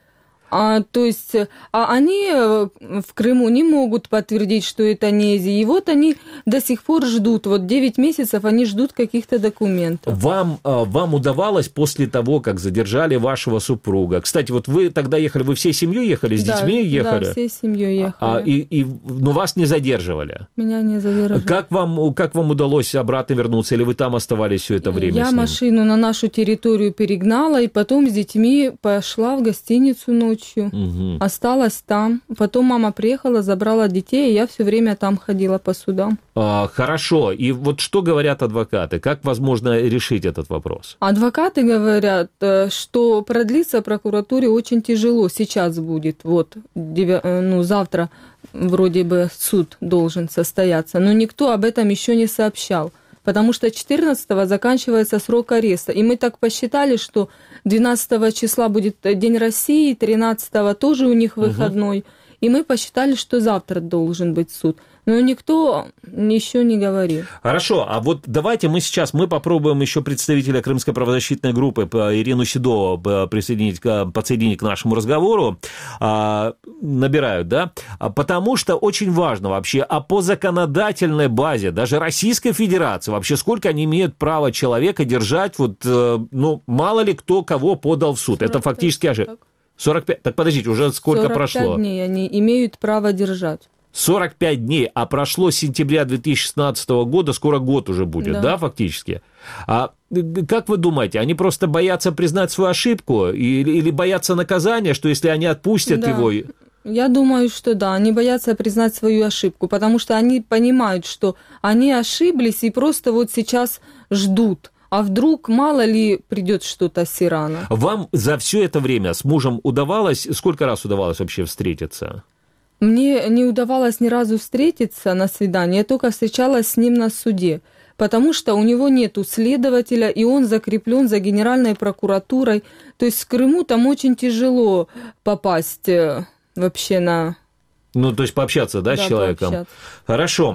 А, то есть а они в Крыму не могут подтвердить, что это НЕЗИ. И вот они до сих пор ждут. Вот девять месяцев они ждут каких-то документов. Вам, вам удавалось после того, как задержали вашего супруга? Кстати, вот вы тогда ехали, вы всей семьей ехали, с да, детьми ехали? Да, всей семьей ехали. А, и, и, но вас не задерживали? Меня не задерживали. Как вам, как вам удалось обратно вернуться? Или вы там оставались все это время? Я машину на нашу территорию перегнала, и потом с детьми пошла в гостиницу ночью. Угу. Осталась там. Потом мама приехала, забрала детей, и я все время там ходила по судам. А, хорошо. И вот что говорят адвокаты? Как возможно решить этот вопрос? Адвокаты говорят, что продлиться прокуратуре очень тяжело. Сейчас будет. Вот, ну, завтра вроде бы суд должен состояться. Но никто об этом еще не сообщал. Потому что четырнадцатого заканчивается срок ареста. И мы так посчитали, что двенадцатого числа будет День России, тринадцатого тоже у них выходной. Угу. И мы посчитали, что завтра должен быть суд. Но никто еще не говорил. Хорошо, а вот давайте мы сейчас, мы попробуем еще представителя Крымской правозащитной группы Ирину Седову присоединить, подсоединить к нашему разговору. Набирают, да? Потому что очень важно вообще, а по законодательной базе, даже Российской Федерации, вообще сколько они имеют права человека держать, вот, ну, мало ли кто кого подал в суд. Это фактически ошибка. сорок пять. Так подождите, уже сколько сорок пять прошло? сорок пять дней они имеют право держать. сорок пять дней, а прошло с сентября две тысячи шестнадцатого года, скоро год уже будет, да, да фактически? А как вы думаете, они просто боятся признать свою ошибку или, или боятся наказания, что если они отпустят да. его... Я думаю, что да, они боятся признать свою ошибку, потому что они понимают, что они ошиблись и просто вот сейчас ждут. А вдруг, мало ли, придет что-то с Ирана. Вам за все это время с мужем удавалось, сколько раз удавалось вообще встретиться? Мне не удавалось ни разу встретиться на свидании, я только встречалась с ним на суде, потому что у него нету следователя, и он закреплен за Генеральной прокуратурой. То есть в Крыму там очень тяжело попасть вообще на... Ну, то есть пообщаться, да, да с человеком? Пообщаться. Хорошо.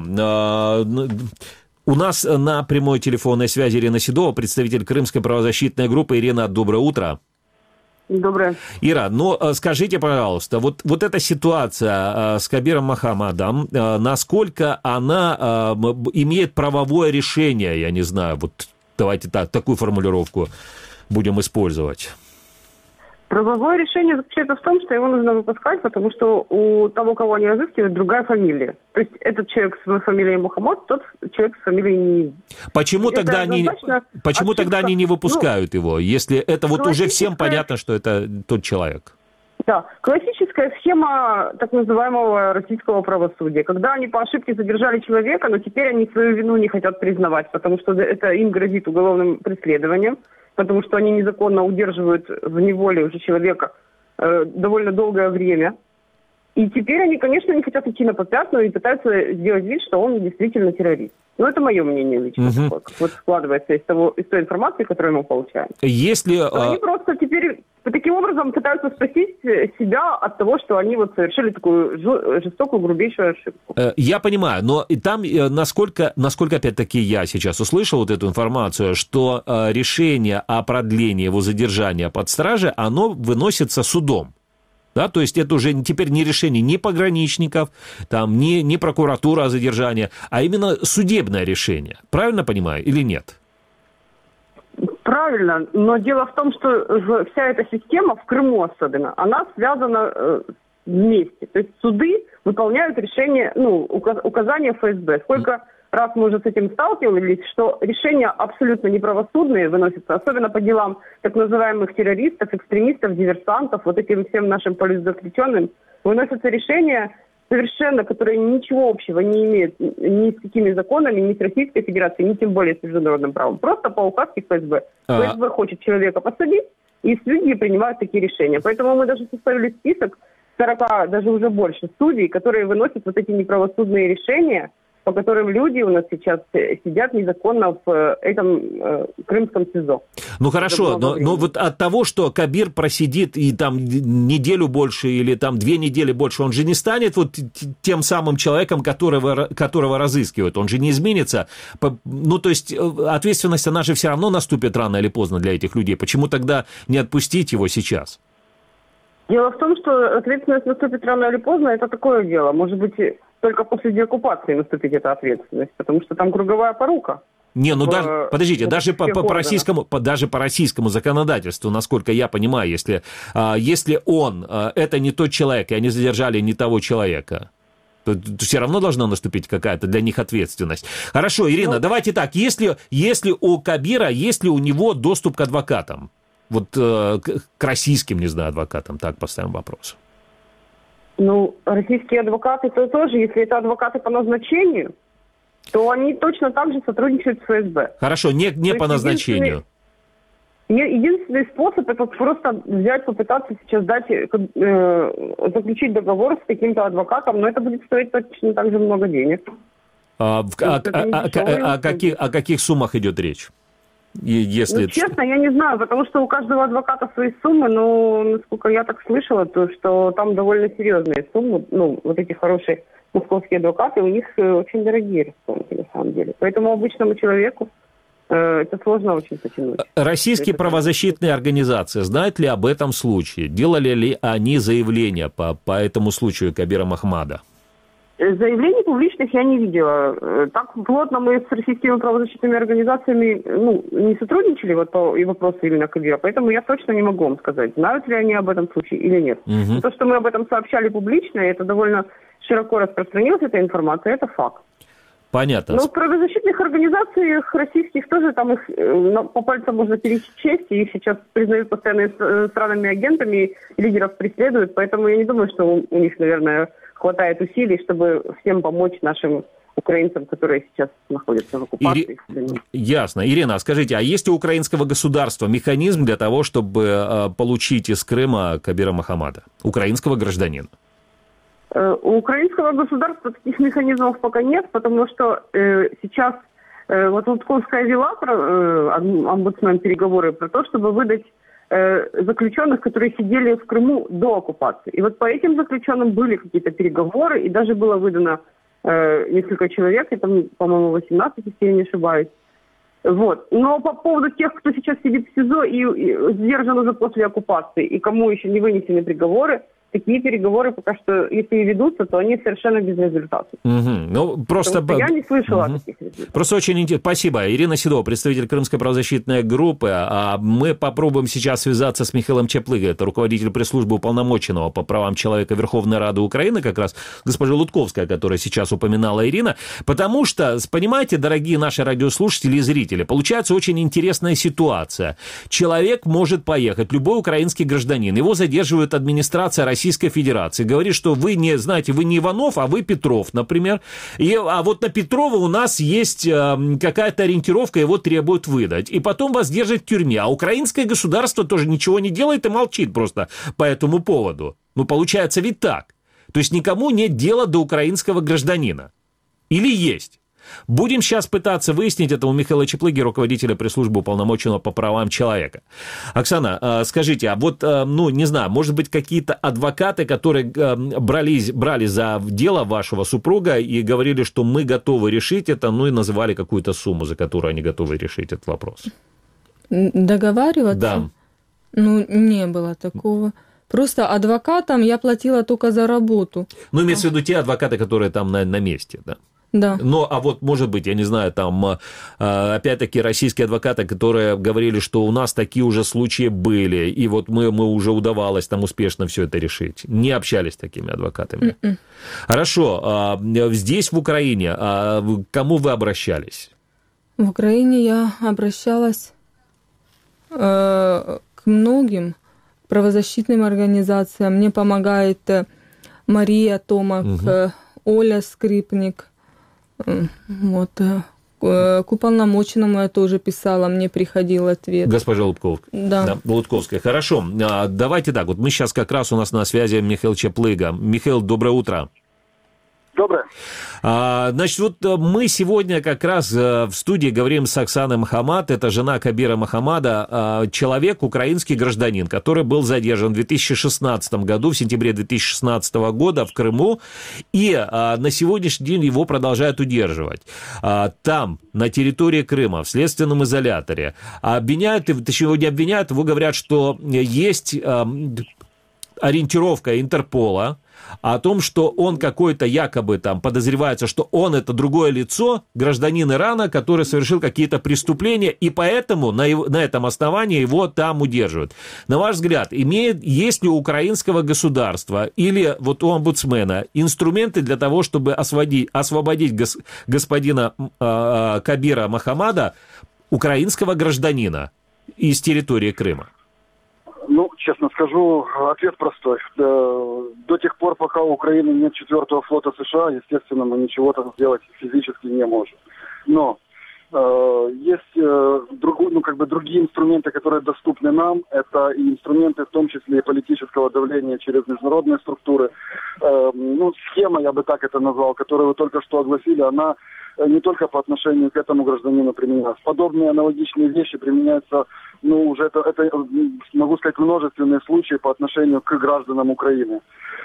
У нас на прямой телефонной связи Ирина Седова, представитель Крымской правозащитной группы. Ирина, доброе утро. Доброе. Ира, ну скажите, пожалуйста, вот, вот эта ситуация с Кабиром Мохаммадом, насколько она имеет правовое решение, я не знаю, вот давайте так, такую формулировку будем использовать. Правовое решение заключается в том, что его нужно выпускать, потому что у того, кого они разыскивают, другая фамилия. То есть этот человек с фамилией Мухаммад, тот человек с фамилией не... Почему, тогда они, почему тогда они не выпускают ну, его, если это вот уже всем понятно, что это тот человек? Да, классическая схема так называемого российского правосудия, когда они по ошибке задержали человека, но теперь они свою вину не хотят признавать, потому что это им грозит уголовным преследованием, потому что они незаконно удерживают в неволе уже человека э, довольно долгое время. И теперь они, конечно, не хотят идти на попятную и пытаются сделать вид, что он действительно террорист. Но это мое мнение лично, угу. как вот складывается из, того, из той информации, которую мы получаем. Если... Они просто теперь таким образом пытаются спасти себя от того, что они вот совершили такую жестокую, грубейшую ошибку. Я понимаю, но там, насколько, насколько опять-таки я сейчас услышал вот эту информацию, что решение о продлении его задержания под стражей, оно выносится судом. Да, то есть это уже теперь не решение ни пограничников, там, ни, ни прокуратура о задержании, а именно судебное решение. Правильно понимаю или нет? Правильно, но дело в том, что вся эта система, в Крыму особенно, она связана э, вместе. То есть суды выполняют решения, ну, указания эф эс бэ. Сколько раз мы уже с этим сталкивались, что решения абсолютно неправосудные выносятся, особенно по делам так называемых террористов, экстремистов, диверсантов, вот этим всем нашим политзаключенным, выносятся решения совершенно, которые ничего общего не имеют ни с какими законами, ни с Российской Федерацией, ни тем более с международным правом. Просто по указке эф эс бэ. А... эф эс бэ хочет человека посадить, и судьи принимают такие решения. Поэтому мы даже составили список сорока, даже уже больше судей, которые выносят вот эти неправосудные решения, по которым люди у нас сейчас сидят незаконно в этом э, крымском СИЗО. Ну хорошо, но, но вот от того, что Кабир просидит и там неделю больше или там две недели больше, он же не станет вот тем самым человеком, которого, которого разыскивают, он же не изменится. Ну то есть ответственность, она же все равно наступит рано или поздно для этих людей. Почему тогда не отпустить его сейчас? Дело в том, что ответственность наступит рано или поздно, это такое дело. Может быть, только после деоккупации наступит эта ответственность, потому что там круговая порука. Не, ну в, даже, подождите, даже по, по, по российскому, по, даже по российскому законодательству, насколько я понимаю, если, а, если он, а, это не тот человек, и они задержали не того человека, то, то все равно должна наступить какая-то для них ответственность. Хорошо, Ирина, ну, давайте так, если, если у Кабира, есть ли у него доступ к адвокатам? Вот э, к российским, не знаю, адвокатам, так поставим вопрос. Ну, российские адвокаты, то тоже, если это адвокаты по назначению, то они точно так же сотрудничают с эф эс бэ. Хорошо, не, не по назначению. Единственный, единственный способ это просто взять, попытаться сейчас дать, э, заключить договор с каким-то адвокатом, но это будет стоить точно так же много денег. А, в, а, а, а, а, о, каких, о каких суммах идет речь? Если... Ну, честно, я не знаю, потому что у каждого адвоката свои суммы, но, насколько я так слышала, то что там довольно серьезные суммы, ну, вот эти хорошие московские адвокаты, у них очень дорогие расходы, на самом деле. Поэтому обычному человеку э, это сложно очень потянуть. Российские это правозащитные организации знают ли об этом случае? Делали ли они заявления по, по этому случаю Кабира Мохаммада? Заявлений публичных я не видела. Так плотно мы с российскими правозащитными организациями ну, не сотрудничали вот по и вопросу именно Кабира, поэтому я точно не могу вам сказать, знают ли они об этом случае или нет. Угу. То, что мы об этом сообщали публично, и это довольно широко распространилась эта информация, это факт. Понятно. Но в правозащитных организациях российских тоже там их по пальцам можно перечесть, и их сейчас признают постоянно странными агентами, и лидеров преследуют, поэтому я не думаю, что у, у них, наверное, хватает усилий, чтобы всем помочь нашим украинцам, которые сейчас находятся в оккупации. Ири... Ясно. Ирина, скажите, а есть у украинского государства механизм для того, чтобы э, получить из Крыма Кабира Мохаммада, украинского гражданина? Э, у украинского государства таких механизмов пока нет, потому что э, сейчас э, вот Лутковская вела, э, омбудсмен, переговоры про то, чтобы выдать заключенных, которые сидели в Крыму до оккупации. И вот по этим заключенным были какие-то переговоры, и даже было выдано э, несколько человек, и там, по-моему, восемнадцать, если я не ошибаюсь. Вот. Но по поводу тех, кто сейчас сидит в СИЗО и, и сдержан уже после оккупации, и кому еще не вынесены приговоры, такие переговоры пока что, если и ведутся, то они совершенно без результата. Угу. Ну, просто... Я не слышала угу. о таких результатах. Просто очень интересно. Спасибо. Ирина Седова, представитель Крымской правозащитной группы. А мы попробуем сейчас связаться с Михаилом Чаплыгой, это руководитель пресс-службы уполномоченного по правам человека Верховной Рады Украины, как раз госпожа Лутковская, которая сейчас упоминала Ирина, потому что, понимаете, дорогие наши радиослушатели и зрители, получается очень интересная ситуация. Человек может поехать, любой украинский гражданин, его задерживает администрация России, Российской Федерации, говорит, что вы не, знаете, вы не Иванов, а вы Петров, например. И, а вот на Петрова у нас есть э, какая-то ориентировка, его требуют выдать. И потом вас держат в тюрьме. А украинское государство тоже ничего не делает и молчит просто по этому поводу. Ну, получается ведь так. То есть никому нет дела до украинского гражданина. Или есть? Будем сейчас пытаться выяснить это у Михаила Чаплыги, руководителя пресс-службы уполномоченного по правам человека. Оксана, скажите, а вот, ну, не знаю, может быть, какие-то адвокаты, которые брались, брали за дело вашего супруга и говорили, что мы готовы решить это, ну, и называли какую-то сумму, за которую они готовы решить этот вопрос? Договариваться? Да. Ну, не было такого. Просто адвокатам я платила только за работу. Ну, имеется в виду те адвокаты, которые там на, на месте, да? Да. Но, а вот, может быть, я не знаю, там, опять-таки, российские адвокаты, которые говорили, что у нас такие уже случаи были, и вот мы, мы уже удавалось там успешно все это решить. Не общались с такими адвокатами. Mm-mm. Хорошо. Здесь, в Украине, к кому вы обращались? В Украине я обращалась э, к многим правозащитным организациям. Мне помогает Мария Томак, угу. Оля Скрипник. Вот. К уполномоченному я тоже писала, мне приходил ответ. Госпожа Лутковская. Да. да. Лутковская. Хорошо. Давайте так, вот мы сейчас как раз у нас на связи Михаил Чаплыга. Михаил, доброе утро. Доброе. Значит, вот мы сегодня как раз в студии говорим с Оксаной Мохаммад, это жена Кабира Мохаммада, человек, украинский гражданин, который был задержан в две тысячи шестнадцатом году, в сентябре две тысячи шестнадцатого года в Крыму, и на сегодняшний день его продолжают удерживать. Там, на территории Крыма, в следственном изоляторе, обвиняют, точнее, не обвиняют, его говорят, что есть... ориентировка Интерпола о том, что он какой-то якобы там подозревается, что он это другое лицо, гражданин Ирана, который совершил какие-то преступления, и поэтому на, его, на этом основании его там удерживают. На ваш взгляд, имеет, есть ли у украинского государства или вот у омбудсмена инструменты для того, чтобы освободить, освободить гос, господина э, Кабира Мохаммада, украинского гражданина, из территории Крыма? Ну, честно скажу, ответ простой. До тех пор, пока у Украины нет четвертого флота США, естественно, мы ничего там сделать физически не можем. Но э, есть э, другу, ну, как бы другие инструменты, которые доступны нам. Это и инструменты, в том числе и политического давления через международные структуры. Э, ну, схема, я бы так это назвал, которую вы только что огласили, она не только по отношению к этому гражданину применялась. Подобные аналогичные вещи применяются, ну, уже это, это могу сказать, множественные случаи по отношению к гражданам Украины,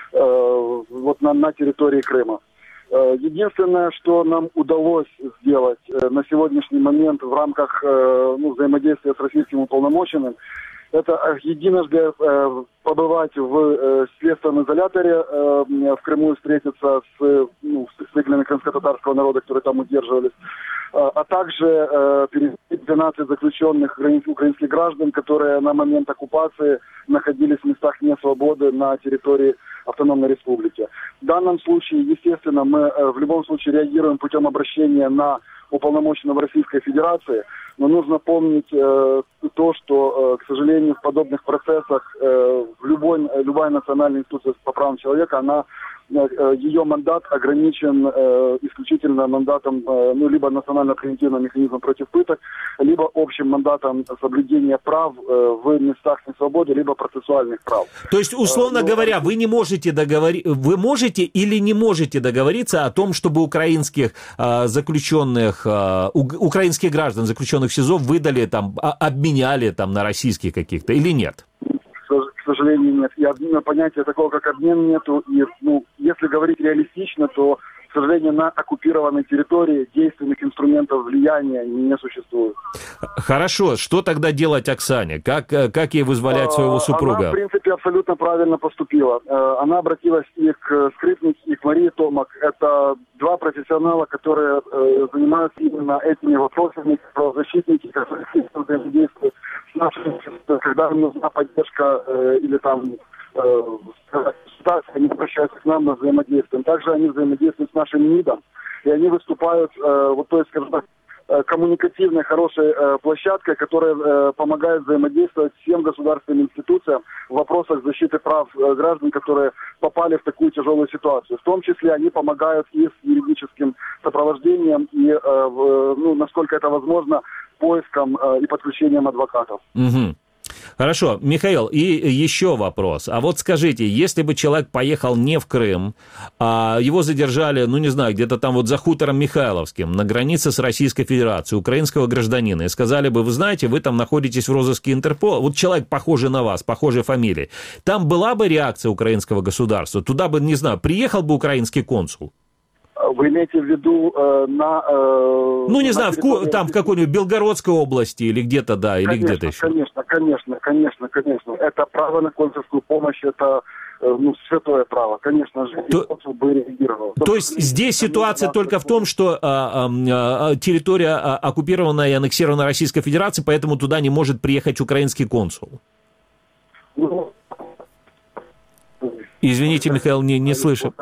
э, вот на, на территории Крыма. Э, единственное, что нам удалось сделать э, на сегодняшний момент в рамках э, ну, взаимодействия с российским уполномоченным, это единожды э, побывать в э, следственном изоляторе э, в Крыму и встретиться с, ну, с представителями крымско-татарского народа, которые там удерживались, э, а также э, перевести двенадцать заключенных украинских граждан, которые на момент оккупации находились в местах несвободы на территории Автономной Республики. В данном случае, естественно, мы э, в любом случае реагируем путем обращения на уполномоченного Российской Федерации, но нужно помнить э, то, что, э, к сожалению, в подобных процессах э, в любой, любая национальная институция по правам человека, она, э, ее мандат ограничен э, исключительно мандатом, э, ну, либо национально-превентивного механизма против пыток, либо общим мандатом соблюдения прав э, в местах несвободы, либо процессуальных прав. То есть, условно э, говоря, вы не можете договорить, вы можете или не можете договориться о том, чтобы украинских э, заключенных, э, украинских граждан, заключенных в СИЗО, выдали, там, обменяли там, на российских каких-то, или нет? К сожалению, нет. И обмена, понятия такого, как обмен, нету. И, ну, если говорить реалистично, то, к сожалению, на оккупированной территории действенных инструментов влияния не существует. Хорошо. Что тогда делать Оксане? Как, как ей вызволять своего супруга? Она, в принципе, абсолютно правильно поступила. Она обратилась и к Скрипник, и к Марии Томак. Это два профессионала, которые э, занимаются именно этими вопросами, правозащитники, которые взаимодействуют с нашими, когда им нужна поддержка э, или там э, ситуация, они обращаются к нам на взаимодействие. Также они взаимодействуют с нашим МИДом, и они выступают, э, вот, то есть, скажем так, коммуникативной, хорошей э, площадкой, которая э, помогает взаимодействовать всем государственным институциям в вопросах защиты прав э, граждан, которые попали в такую тяжелую ситуацию. В том числе они помогают и с юридическим сопровождением, и, э, в, ну, насколько это возможно, поиском э, и подключением адвокатов. Угу. Хорошо, Михаил, и еще вопрос. А вот скажите, если бы человек поехал не в Крым, а его задержали, ну не знаю, где-то там вот за хутором Михайловским, на границе с Российской Федерацией, украинского гражданина, и сказали бы, вы знаете, вы там находитесь в розыске Интерпола, вот человек похожий на вас, похожей фамилии, там была бы реакция украинского государства? Туда бы, не знаю, приехал бы украинский консул? Вы имеете в виду э, на... Э, ну, не на знаю, территории... в, там в какой-нибудь Белгородской области или где-то, да, или конечно, где-то еще. Конечно, конечно, конечно, конечно. Это право на консульскую помощь, это э, ну, святое право. Конечно же, то, консул бы реагировал. То есть здесь ситуация только в том, что а, а, территория оккупирована и аннексирована Российской Федерацией, поэтому туда не может приехать украинский консул. Ну, Извините, Михаил, не, не слышу.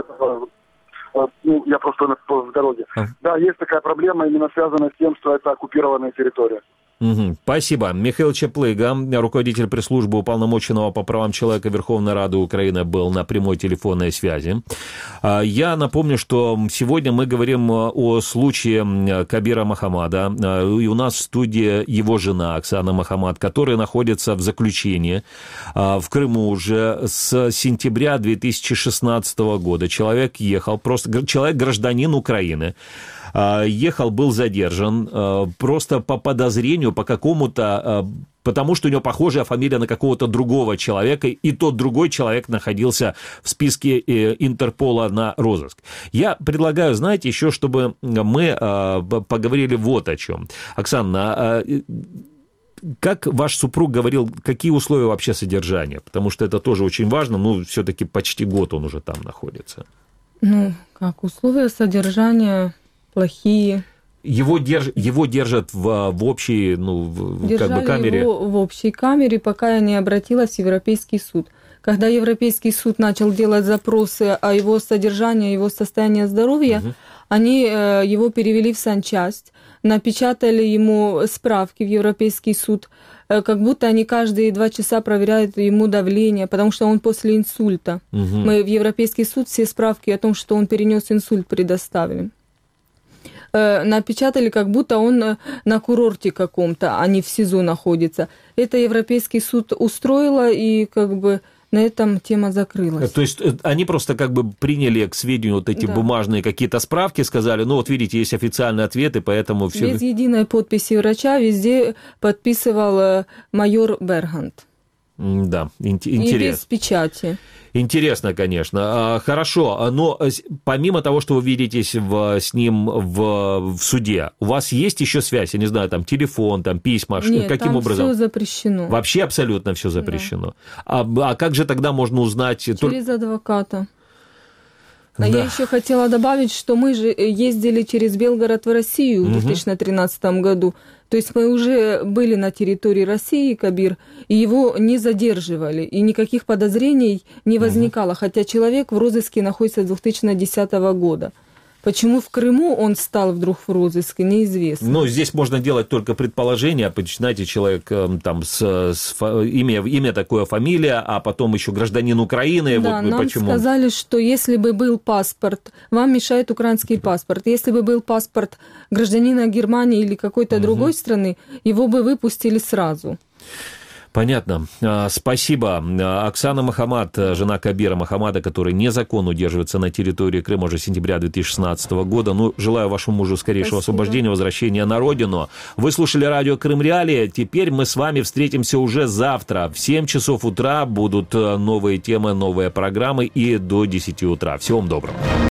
Ну, я просто в дороге. А. Да, есть такая проблема, именно связанная с тем, что это оккупированная территория. Угу. Спасибо. Михаил Чаплыга, руководитель пресс-службы уполномоченного по правам человека Верховной Рады Украины, был на прямой телефонной связи. Я напомню, что сегодня мы говорим о случае Кабира Мохаммада, и у нас в студии его жена Оксана Мохаммад, которая находится в заключении в Крыму уже с сентября две тысячи шестнадцатого года. Человек ехал, просто человек гражданин Украины, ехал, был задержан просто по подозрению, по какому-то, потому что у него похожая фамилия на какого-то другого человека, и тот другой человек находился в списке Интерпола на розыск. Я предлагаю, знаете, еще, чтобы мы поговорили вот о чем. Оксана, как ваш супруг говорил, какие условия вообще содержания? Потому что это тоже очень важно, ну, все-таки почти год он уже там находится. Ну, как, условия содержания плохие. Его, держ, его держат в, в общей, ну, в, как бы камере? Его в общей камере, пока я не обратилась в Европейский суд. Когда Европейский суд начал делать запросы о его содержании, его состоянии здоровья, угу. они э, его перевели в санчасть, напечатали ему справки в Европейский суд, э, как будто они каждые два часа проверяют ему давление, потому что он после инсульта. Угу. Мы в Европейский суд все справки о том, что он перенес инсульт, предоставили. Э, напечатали, как будто он на курорте каком-то, а не в СИЗО находится. Это Европейский суд устроило, и как бы на этом тема закрылась. То есть они просто как бы приняли к сведению вот эти да. бумажные какие-то справки, сказали, ну вот видите, есть официальные ответы, поэтому все... Без единой подписи врача везде подписывал майор Бергант. Да, интересно. И без печати. Интересно, конечно. Хорошо, но помимо того, что вы видитесь в, с ним в, в суде, у вас есть еще связь, я не знаю, там телефон, там письма, Нет, каким там образом? Все запрещено. Вообще абсолютно все запрещено. Да. А, а как же тогда можно узнать? Через адвоката. А да. я еще хотела добавить, что мы же ездили через Белгород в Россию в две тысячи тринадцатом году. То есть мы уже были на территории России, Кабир, и его не задерживали, и никаких подозрений не возникало, хотя человек в розыске находится с две тысячи десятого года. Почему в Крыму он стал вдруг в розыске, неизвестно. Ну, здесь можно делать только предположение. Знаете, человек там с, с имя, имя такое, фамилия, а потом еще гражданин Украины. Да, вот, нам почему? сказали, что если бы был паспорт, вам мешает украинский паспорт. Если бы был паспорт гражданина Германии или какой-то угу. другой страны, его бы выпустили сразу. Понятно. Спасибо. Оксана Махамад, жена Кабира Махамада, который незаконно удерживается на территории Крыма уже с сентября две тысячи шестнадцатого года. Ну, желаю вашему мужу скорейшего Спасибо. освобождения, возвращения на родину. Вы слушали радио Крым Реалии. Теперь мы с вами встретимся уже завтра. В семь часов утра будут новые темы, новые программы и до десяти утра. Всего вам доброго.